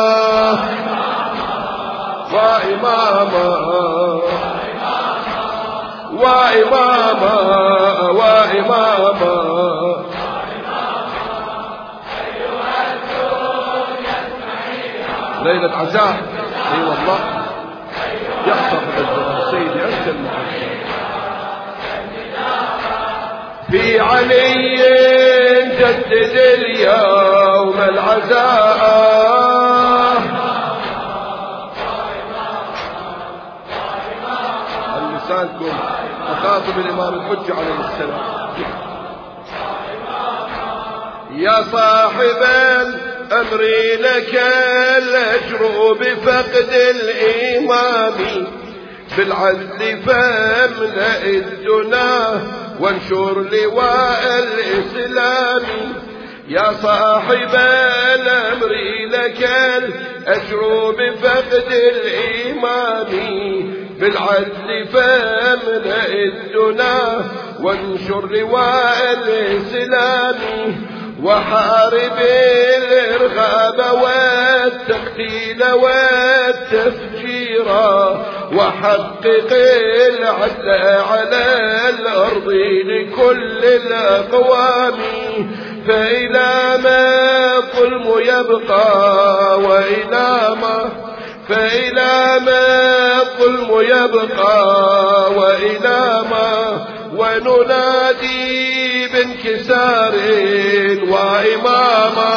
وإماما وإماما وإماما ليلة عزاء اي أيوة والله يحصل سيدي انت المحسن في علي جدد اليوم العزاء لسانكم أخاطب الإمام الحجة عليه السلام يا صاحب الأمر لك الأجر بفقد الإمام بالعدل فاملأ الدنا وانشر لواء الإسلام يا صاحب الأمر لك الأجر بفقد الإمام بالعدل فاملأ الدنا وانشر لواء الإسلام وحارب الإرهاب والتقتيل والتفجير خيرا وحقق العدل على الأرض لكل الأقوام فإلى ما الظلم يبقى وإلى ما فإلى ما الظلم يبقى وإلى ما وننادي بانكسار وإماما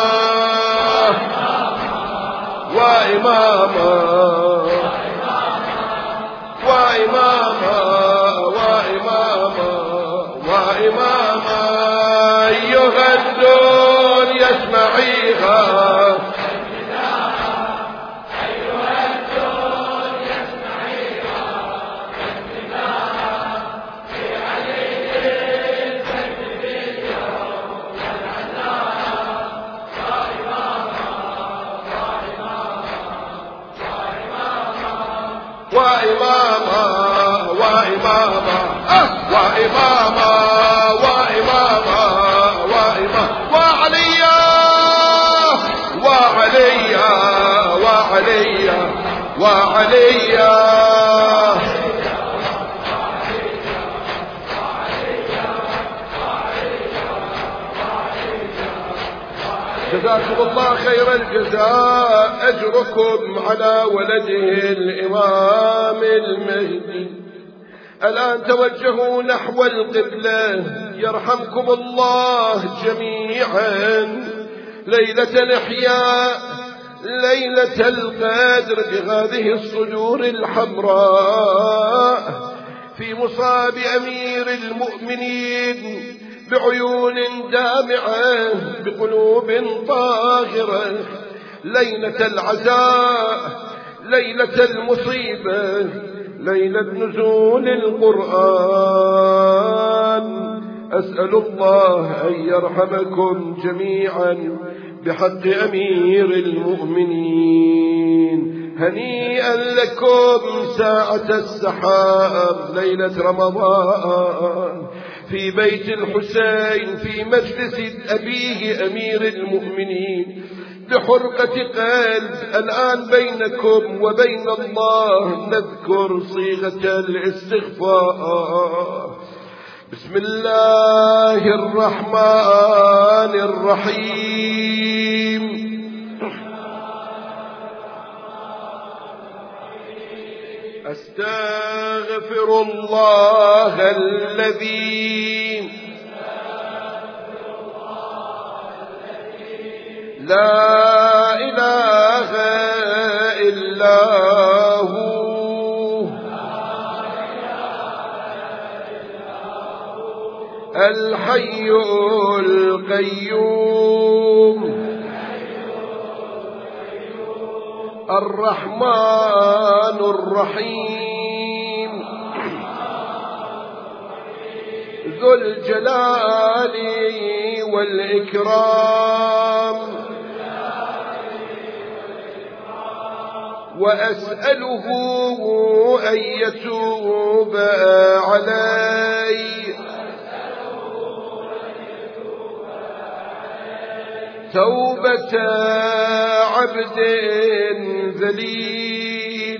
وإماما وإماما وإماما وإماما أيها الدنيا اسمعيها وإماما وإماما أه وإماما وإماما وإماما وعليا وعليا وعليا وعليا جزاكم الله خير الجزاء أجركم على ولده الإمام المهدي. الآن توجهوا نحو القبلة يرحمكم الله جميعا. ليلة الإحياء ليلة القدر بهذه الصدور الحمراء في مصاب أمير المؤمنين بعيون دامعة بقلوب طاهرة. ليلة العزاء ليلة المصيبة ليلة نزول القرآن. أسأل الله أن يرحمكم جميعا بحق أمير المؤمنين. هنيئا لكم ساعة السحاب ليلة رمضان في بيت الحسين في مجلس أبيه أمير المؤمنين بحرقة قلب. الآن بينكم وبين الله نذكر صيغة الاستغفار. بسم الله الرحمن الرحيم. أستغفر الله الذي لا إله إلا هو الحي القيوم الرحمن الرحيم ذو الجلال والإكرام. وأسأله أن يتوب علي توبة عبد ذليل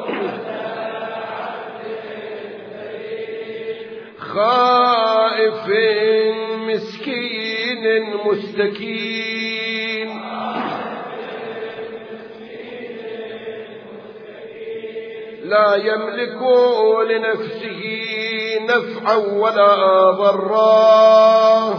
خائف مسكين مستكين لا يملك لنفسه نفعا ولا ضرا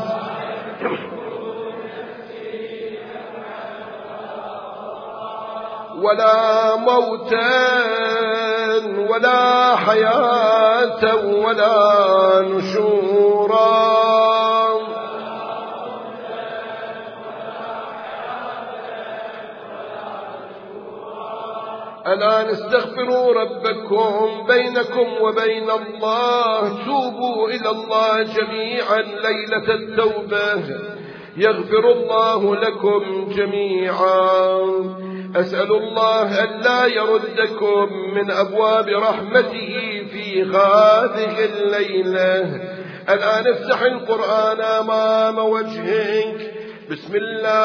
ولا موتا ولا حياة ولا نشورا. الآن استغفروا ربكم بينكم وبين الله. توبوا إلى الله جميعا ليلة التوبة يغفر الله لكم جميعا. أسأل الله أن لا يردكم من أبواب رحمته في هذه الليلة. الآن افتح القرآن أمام وجهك. بسم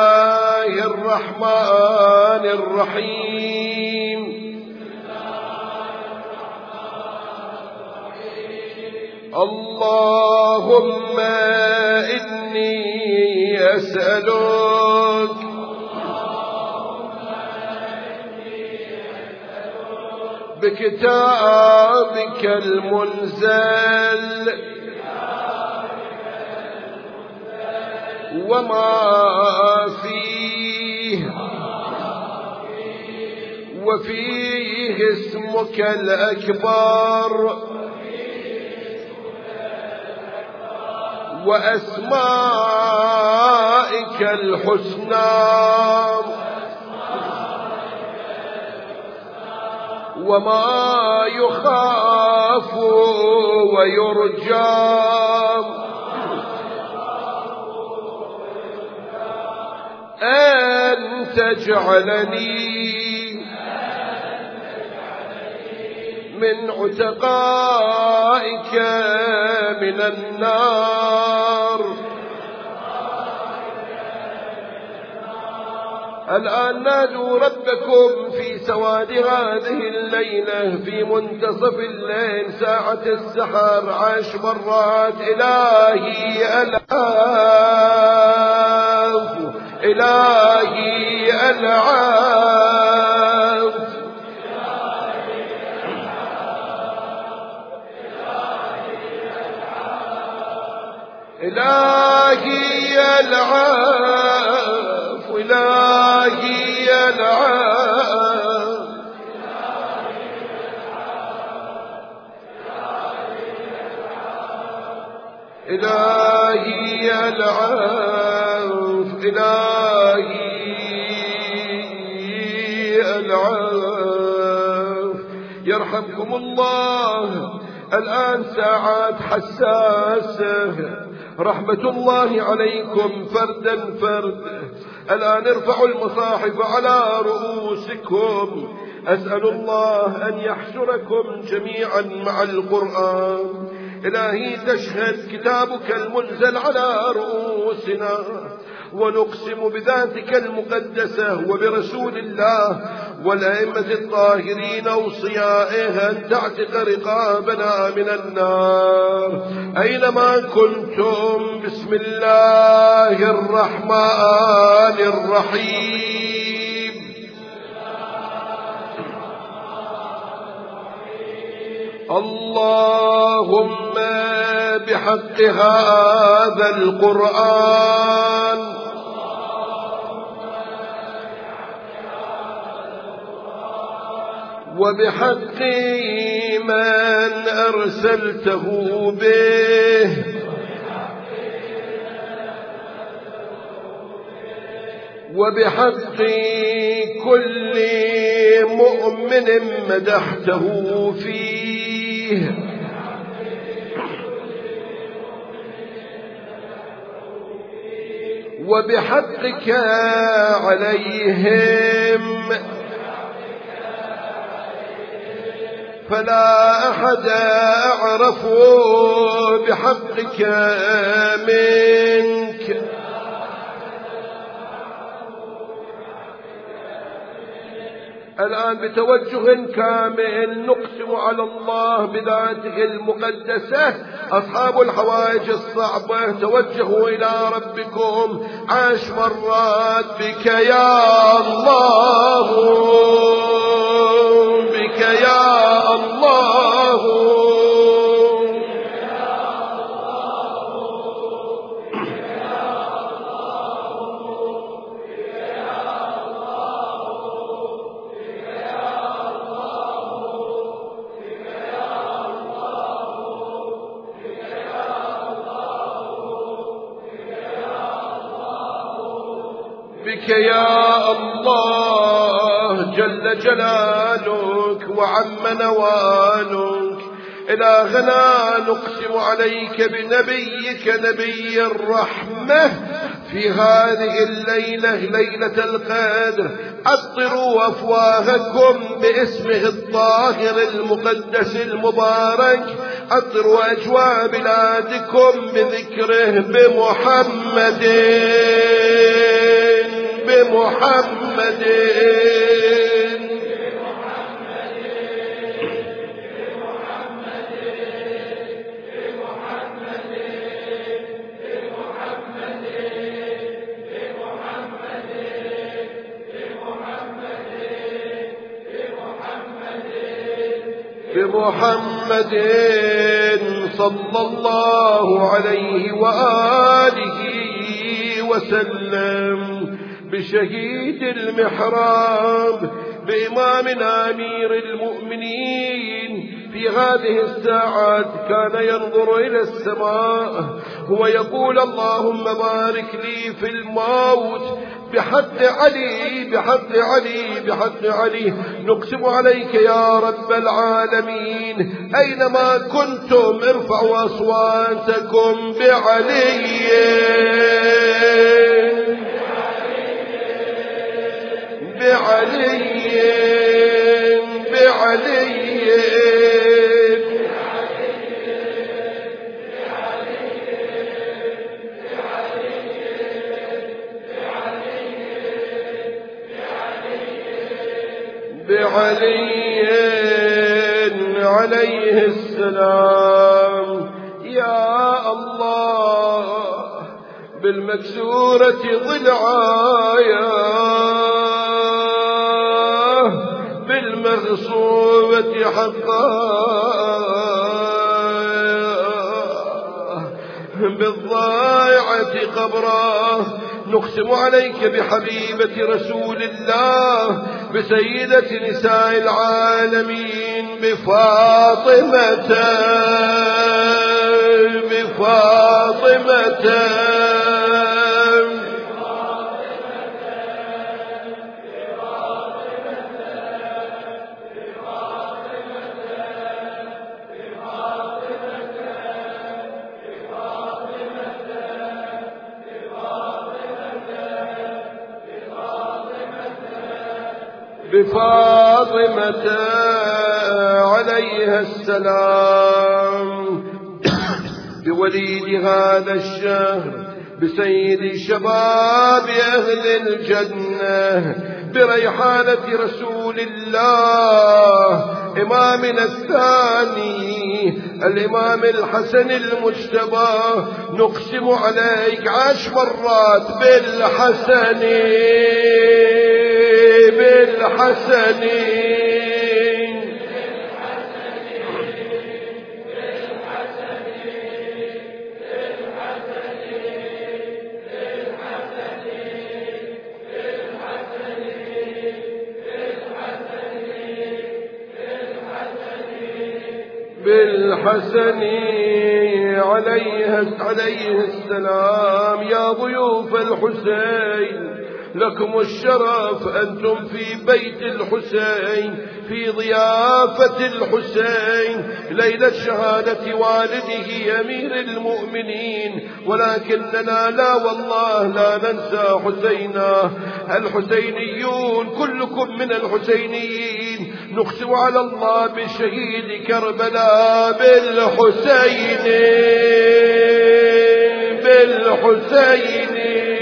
الله الرحمن الرحيم. اللهم إني أسألك بكتابك المنزل وما فيه وفيه اسمك الأكبر وأسمائك الحسنى وما يخاف ويرجى أن تجعلني من عتقائك من النار. الآن نادوا ربكم في سواد هذه الليلة في منتصف الليل ساعة السحر عشر مرات: إلهي العفو، إلهي العفو، إلهي العفو، إلهي العفو، إلهي العفو، إلهي العفو. يرحمكم الله. الآن ساعات حساسة، رحمة الله عليكم فردا فردا. الآن ارفعوا المصاحف على رؤوسكم. أسأل الله أن يحشركم جميعا مع القرآن. إلهي تشهد كتابك المنزل على رؤوسنا، ونقسم بذاتك المقدسة وبرسول الله والأئمة الطاهرين أوصيائه أن تعتق رقابنا من النار أينما كنتم. بسم الله الرحمن الرحيم. اللهم بحق هذا القرآن وبحق من أرسلته به وبحق كل مؤمن مدحته فيه وبحقك عليهم فلا أحد أعرف بحقك منك. الآن بتوجه كامل نقسم على الله بذاته المقدسة. أصحاب الحوائج الصعبة توجهوا إلى ربكم عشر مرات: بك يا الله، بك يا الله، بك يا الله جل جلالك وعم نوالك. إلهنا نقسم عليك بنبيك نبي الرحمة في هذه الليلة ليلة القدر. عطروا أفواهكم باسمه الطاهر المقدس المبارك. عطروا أجواء بلادكم بذكره بمحمد بمحمد بمحمد صلى الله عليه وآله وسلم، بشهيد المحراب، بإمامنا أمير المؤمنين في هذه الساعات كان ينظر إلى السماء هو يقول اللهم بارك لي في الموت بحق علي بحق علي بحق علي. نقسم عليك يا رب العالمين أينما كنتم ارفعوا أصواتكم بعلي بعلي بعلي بعلي عليه السلام. يا الله بالمكسورة ضلعايا بالمغصوبة حقا بالضائعة قبرا. نقسم عليك بحبيبة رسول الله بسيدة نساء العالمين بفاطمة بفاطمة بفاطمة عليها السلام، بوليد هذا الشهر، بسيد شباب أهل الجنة، بريحانة رسول الله إمامنا الثاني الإمام الحسن المجتبى. نقسم عليك عشر مرات بالحسن بالحسن بالحسن عليه عليه السلام. يا ضيوف الحسين لكم الشرف، أنتم في بيت الحسين في ضيافة الحسين ليلة شهادة والده أمير المؤمنين، ولكننا لا والله لا ننسى حسينا. الحسينيون كلكم من الحسينيين. نقسم على الله بشهيد كربلاء بالحسين بالحسين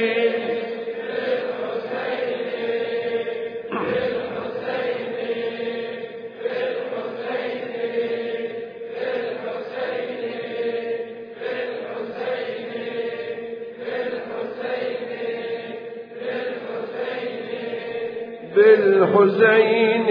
بالحسين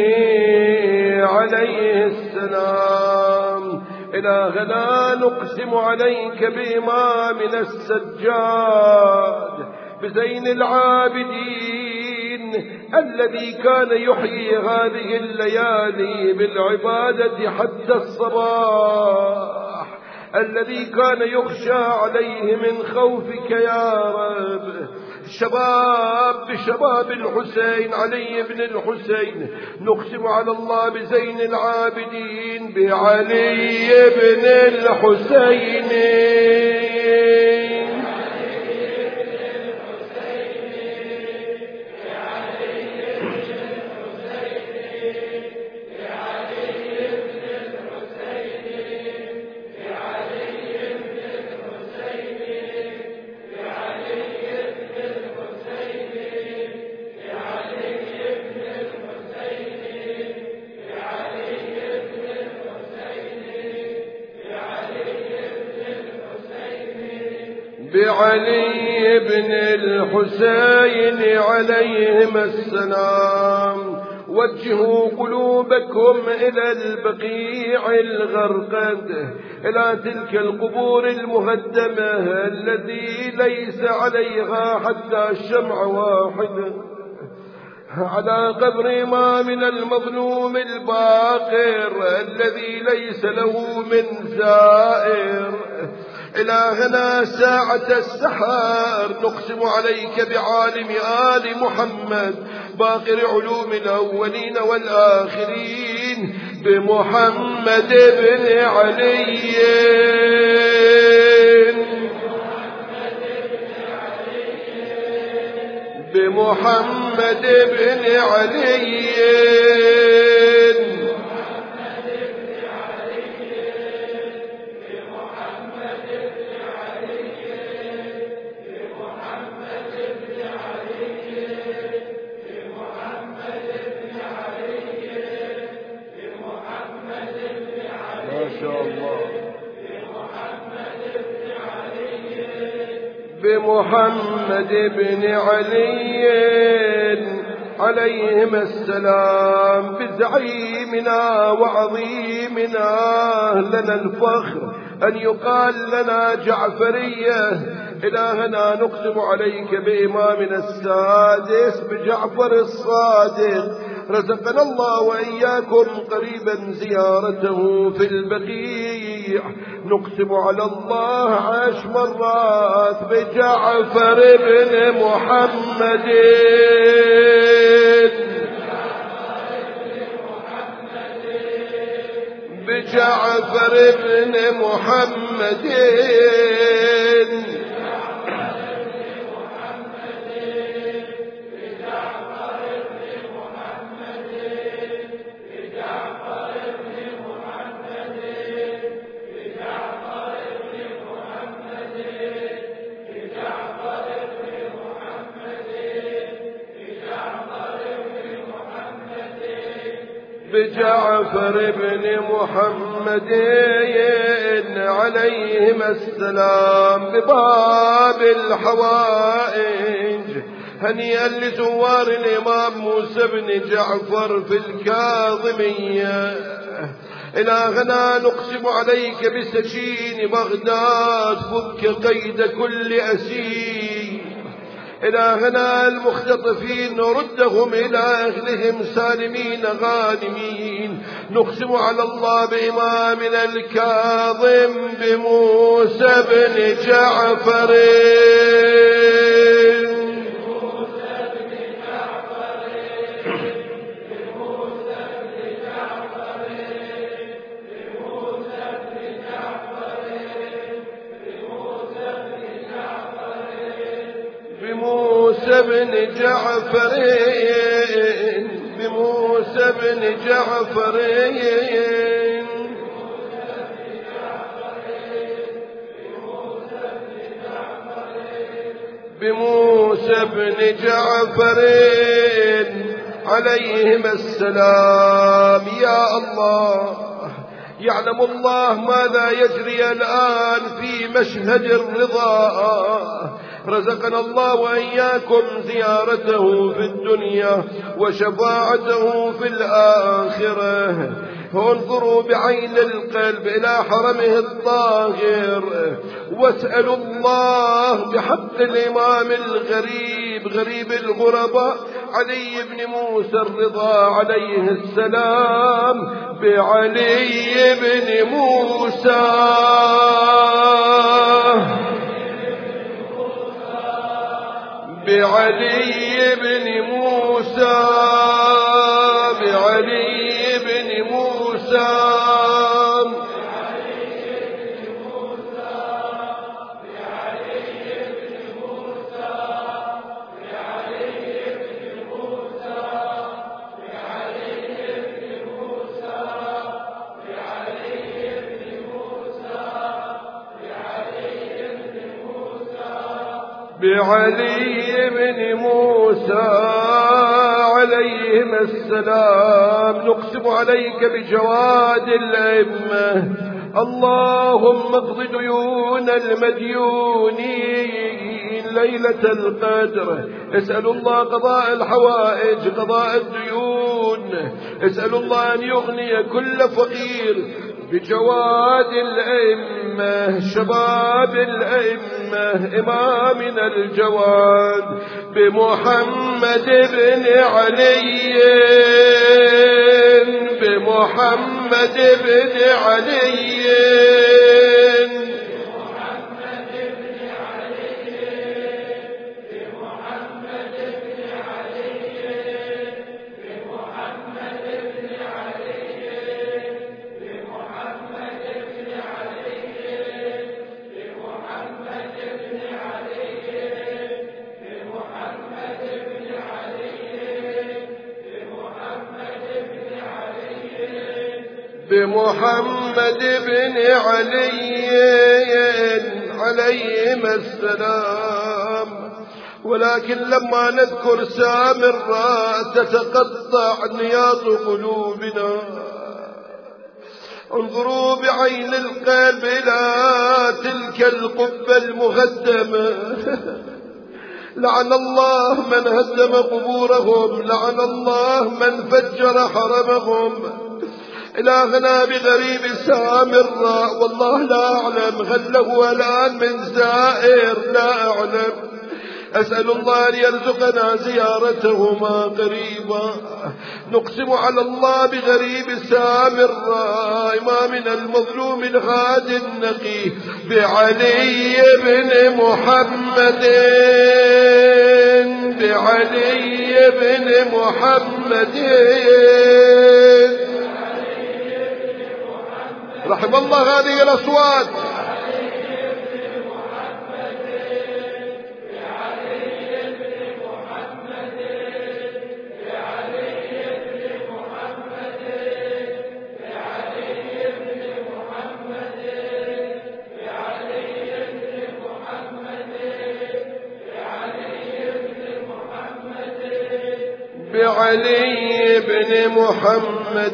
عليه السلام. إلهنا نقسم عليك بإمامنا السجاد بزين العابدين الذي كان يحيي هذه الليالي بالعبادة حتى الصباح، الذي كان يخشى عليه من خوفك يا رب. شباب بشباب الحسين علي بن الحسين. نقسم على الله بزين العابدين بعلي بن الحسين بعلي بن الحسين عليهما السلام. وجهوا قلوبكم إلى البقيع الغرقد، إلى تلك القبور المهدمة التي ليس عليها حتى شمعة واحدة، على قبر إمامنا المظلوم الباقر الذي ليس له من زائر. إلهنا ساعة السحر نقسم عليك بعالم آل محمد باقر علوم الأولين والآخرين بمحمد بن علي بمحمد بن علي بمحمد بن علي عليهم السلام، بزعيمنا وعظيمنا لنا الفخر أن يقال لنا جعفرية. إلهنا نقسم عليك بإمامنا السادس بجعفر الصادق، رزقنا الله وإياكم قريبا زيارته في البقيع. نقسم على الله عشر مرات بجعفر بن محمد بجعفر بن محمد بجعفر بن محمد عليهم السلام. بباب الحوائج هنيئا لزوار الإمام موسى بن جعفر في الكاظمية. إلهنا نقسم عليك بسجين بغداد فك قيد كل أسير. إلهنا المختطفين ردهم إلى أهلهم سالمين غانمين. نقسم على الله بإمامنا الكاظم بموسى بن جعفر بموسى بن جعفر بموسى بن جعفر بموسى بن جعفر عليهم السلام. يا الله، يعلم الله ماذا يجري الآن في مشهد الرضا. رزقنا الله وإياكم زيارته في الدنيا وشفاعته في الآخرة. انظروا بعين القلب إلى حرمه الطاهر، واسألوا الله بحق الإمام الغريب غريب الغرباء علي بن موسى الرضا عليه السلام، بعلي بن موسى بعلي بن موسى بعلي بن موسى بعلي بن موسى عليهم السلام. نقسم عليك بجواد الأئمة. اللهم اقض ديون المديونين ليلة القدر. اسألوا الله قضاء الحوائج قضاء الديون يقولون اسأل الله أن يغني كل فقير بجواد الأئمة شباب الأئمة إمامنا الجواد بمحمد بن علي بمحمد بن علي بمحمد بن علي عليهما السلام. ولكن لما نذكر سامراء تتقطع نياط قلوبنا. انظروا بعين القلب إلى تلك القبة المهدمة. لعن الله من هدم قبورهم، لعن الله من فجر حرمهم. إلهنا بغريب سامراء والله لا أعلم هل له الآن من زائر، لا أعلم. أسأل الله أن يرزقنا زيارتهما قريبا. نقسم على الله بغريب سامراء إمامنا المظلوم الهادي النقي بعلي بن محمد بعلي بن محمد. رحم الله هذه الأصوات. بعلي بن محمد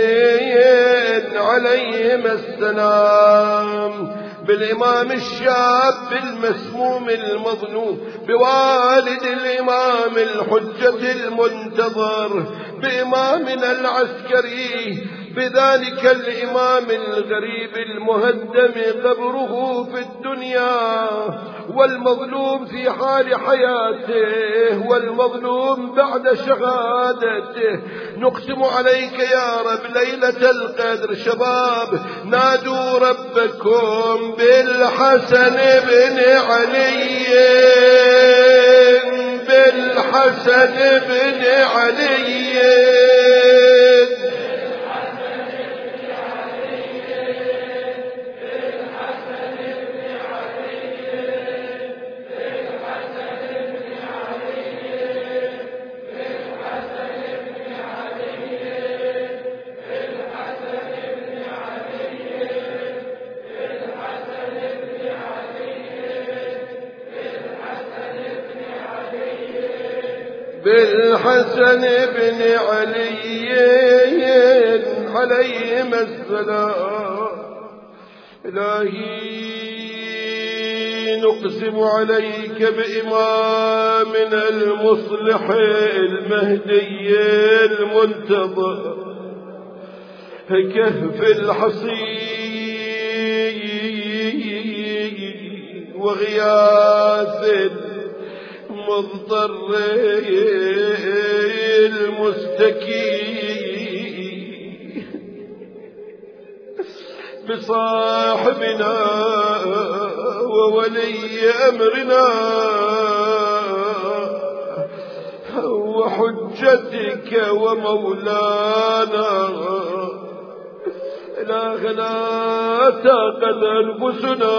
عليهما السلام. بالإمام الشاب المسموم المظلوم، بوالد الإمام الحجة المنتظر، بإمامنا العسكري، بذلك الإمام الغريب المهدم قبره في الدنيا، والمظلوم في حال حياته، والمظلوم بعد شهادته. نقسم عليك يا رب ليلة القدر شباب نادوا ربكم بالحسن بن علي بالحسن بن علي بالحسن بن علي عليهما السلام. إلهي نقسم عليك بإمامنا المصلح المهدي المنتظر كهف الحصين وغياث مضطر المستكين بصاحبنا وولي أمرنا وحجتك ومولانا. إلهنا تاقت أنفسنا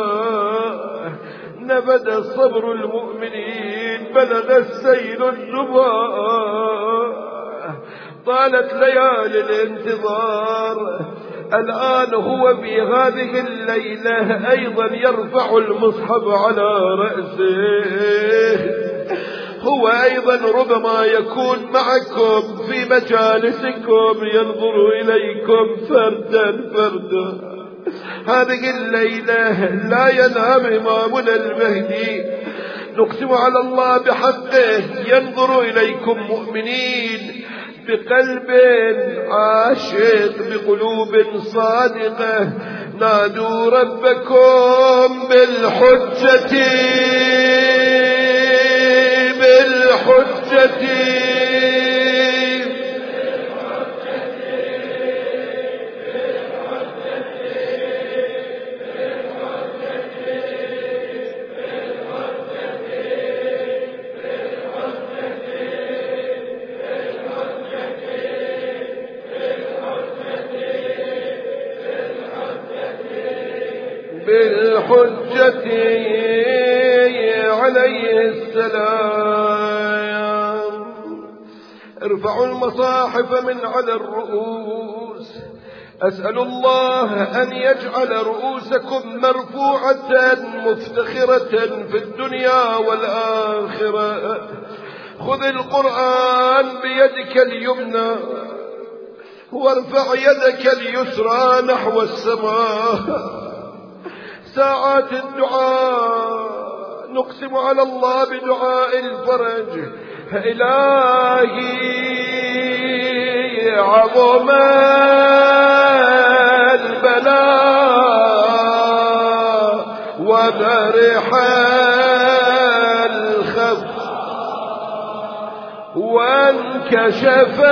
نبد صبر المؤمنين بلغ السيل الزباء طالت ليالي الانتظار. الآن هو في هذه الليلة أيضا يرفع المصحف على رأسه. هو أيضا ربما يكون معكم في مجالسكم ينظر إليكم فردا فردا. هذه الليلة لا ينام إمامنا المهدي. نقسم على الله بحقه ينظر إليكم مؤمنين بقلب عاشق بقلوب صادقة نادوا ربكم بالحجة بالحجة بالحجة عليه السلام. ارفعوا المصاحف من على الرؤوس. أسأل الله أن يجعل رؤوسكم مرفوعة مفتخرة في الدنيا والآخرة. خذ القرآن بيدك اليمنى وارفع يدك اليسرى نحو السماء. ساعات الدعاء نقسم على الله بدعاء الفرج. إلهي عظم البلاء وبرح الخف وانكشف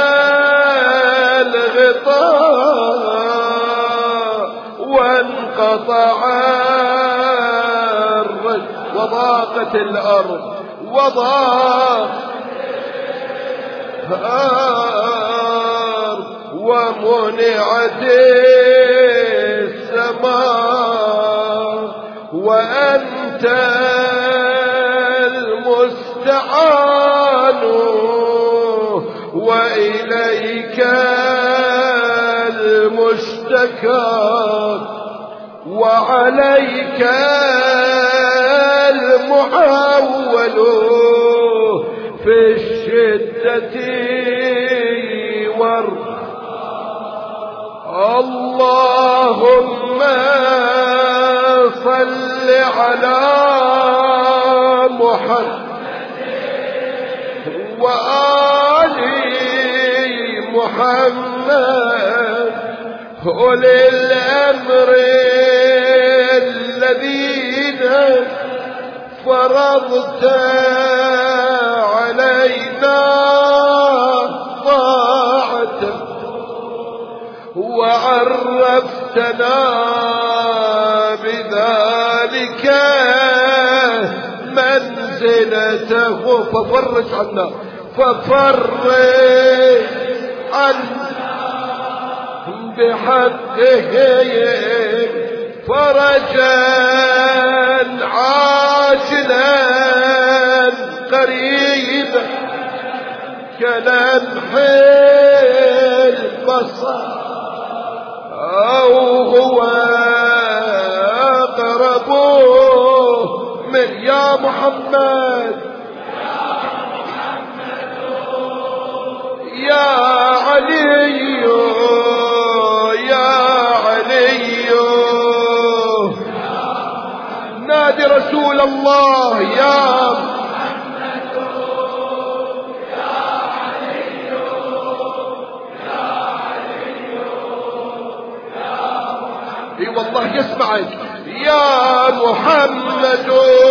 الغطاء وانقطع الرجل وضاقت الأرض وضاق الأرض ومنعت السماء وأنت المستعان وإليك المشتكى وعليك المعول في الشدة والرخاء. اللهم صل على محمد وآل محمد أولي الأمر الذين فرضت علينا طاعتك وعرفتنا بذلك منزلته ففرج عنا ففرج عنا بحقه فرجا عاجلا قريبا كلمح البصر أو هو أقرب من يا محمد يا علي يا علي نادي رسول الله يا محمد يا علي يا علي يا محمد. اي والله يسمعك يا محمد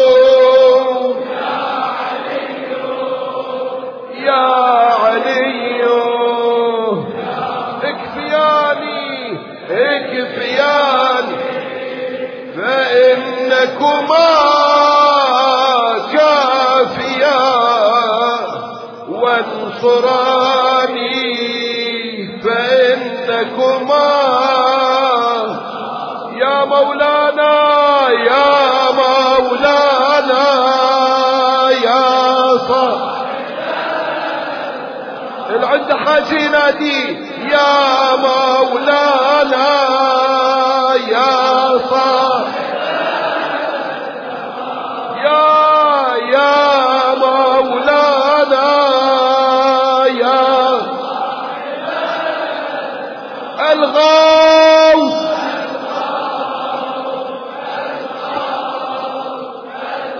يا علي اكفياني اكفياني فإنكما كافيا وانصراني فإنكما يا مولانا يا مولانا يا صاحب العند حاجي نادي يا مولانا يا صاحب يا يا مولانا يا الغوث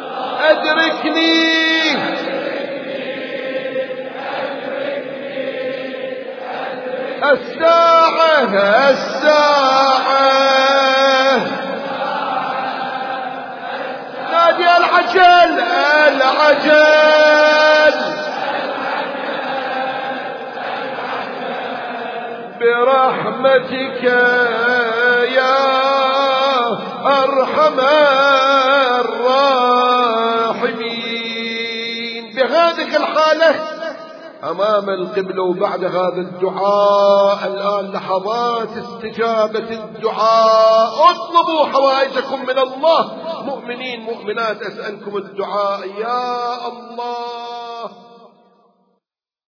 أدركني برحمتك يا أرحم الراحمين. بهذه الحالة أمام القبلة وبعد هذا الدعاء الآن لحظات استجابة الدعاء. اطلبوا حوائجكم من الله. مؤمنين مؤمنات أسألكم الدعاء. يا الله